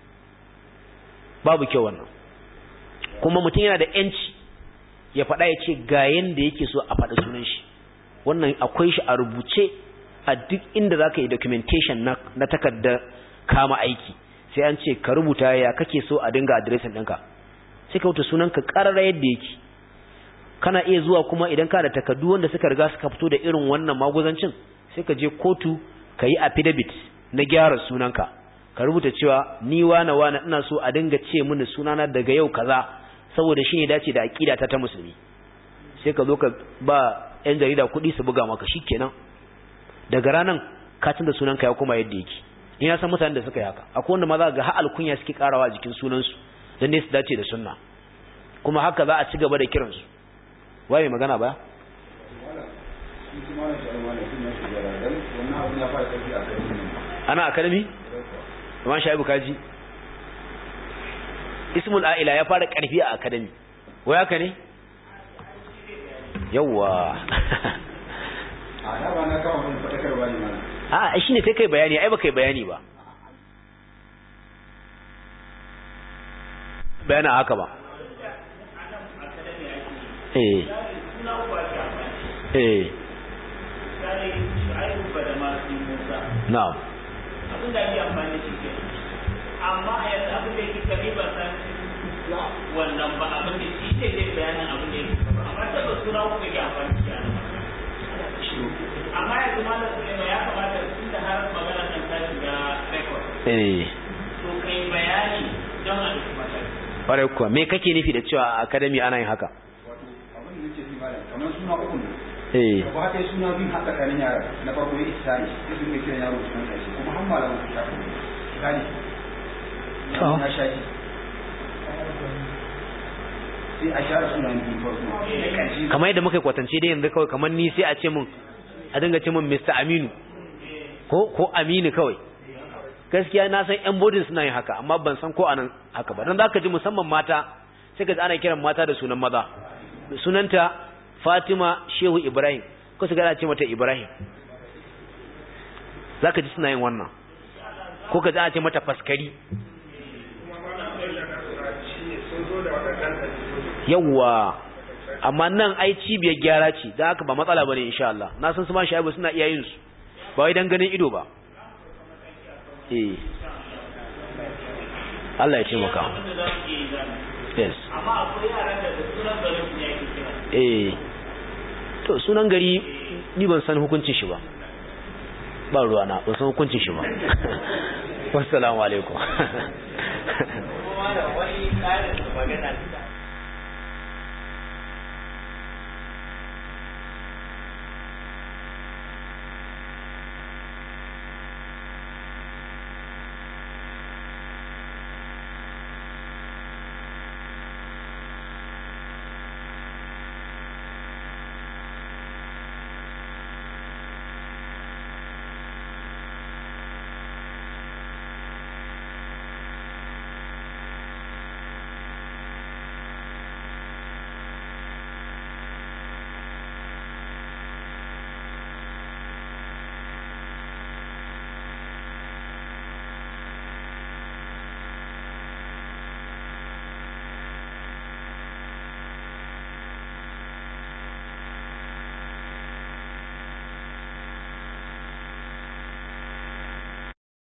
babu kyau wannan kuma mutum yana da yanci ya faɗa ya ce ga yanda yake so a faɗa sunan shi wannan akwai shi a rubuce a duk inda za ka yi documentation na, na takardar kama aiki sai an ce ka rubuta ya kake so a dinga adireshin ɗinka sai ka wuta sunanka ƙarara yadda yake kana iya zuwa kuma idan ka da takardu wanda suka riga suka fito da irin wannan maguzancin sai ka je kotu ka yi affidavit na gyara sunanka ka rubuta cewa ni wane wane ina so a dinga ce mini sunana daga yau kaza saboda shi ne dace da aƙida ta ta musulmi sai ka zo ka ba ‘yan jarida kuɗi su buga maka shi kenan daga ranar katin da sunanka ya koma yadda yake ni na san mutanen da suka yi haka akwai wanda ma za ga har alkunya suke karawa a jikin sunansu don ne su dace da sunna kuma haka za a ci gaba da kiransu waye magana ba ana akademi kuma shaibu kaji ismul a'ila ya fara karfi a academy wai haka ne yawa a da ba na kawo mun fadakar bani mana a shine sai kai bayani ai ba kai bayani ba bayana haka ba eh eh na'am abin da ake amfani shi ke amma a yanzu abin da yake kare ba san wannan ba abin da shi ne zai bayanin abin da yake kaba amma ta ba suna kuka ke amfani shi a nan amma yanzu malam Sulaiman ya kamata tun da har magana nan ta shiga record eh to kai bayani don a duk mataki ƙwarai kuwa me kake nufi da cewa a academy ana yin haka wato abin da yake fi malam kamar suna uku ne eh ba ta suna bin haka kanin yara na farko ya isa ne sai sun kiran yaro sunan kashi kuma har malaman su shafa gani na shaji sai a share sunan bin farko kamar yadda muka kwatance dai yanzu kawai kamar ni sai a ce mun a dinga ce mun Mister Aminu ko ko Aminu kawai gaskiya na san yan bodin suna yin haka amma ban san ko anan haka ba dan zaka ji musamman mata sai ka ji ana kiran mata da sunan maza sunanta Fatima Shehu Ibrahim ko su gana ce mata Ibrahim zaka ji suna yin wannan ko ka ji ana ce mata Faskari yawwa amma nan ai cibiyar gyara ce da haka ba matsala bane insha Allah na san su ma shaibu suna iya yin su ba wai dan ganin ido ba eh Allah ya ce maka yes amma akwai yaran da sunan garin ne yake kira eh to sunan gari ni ban san hukuncin shi ba ba ruwa na ban san hukuncin shi ba wassalamu alaikum tsarin magana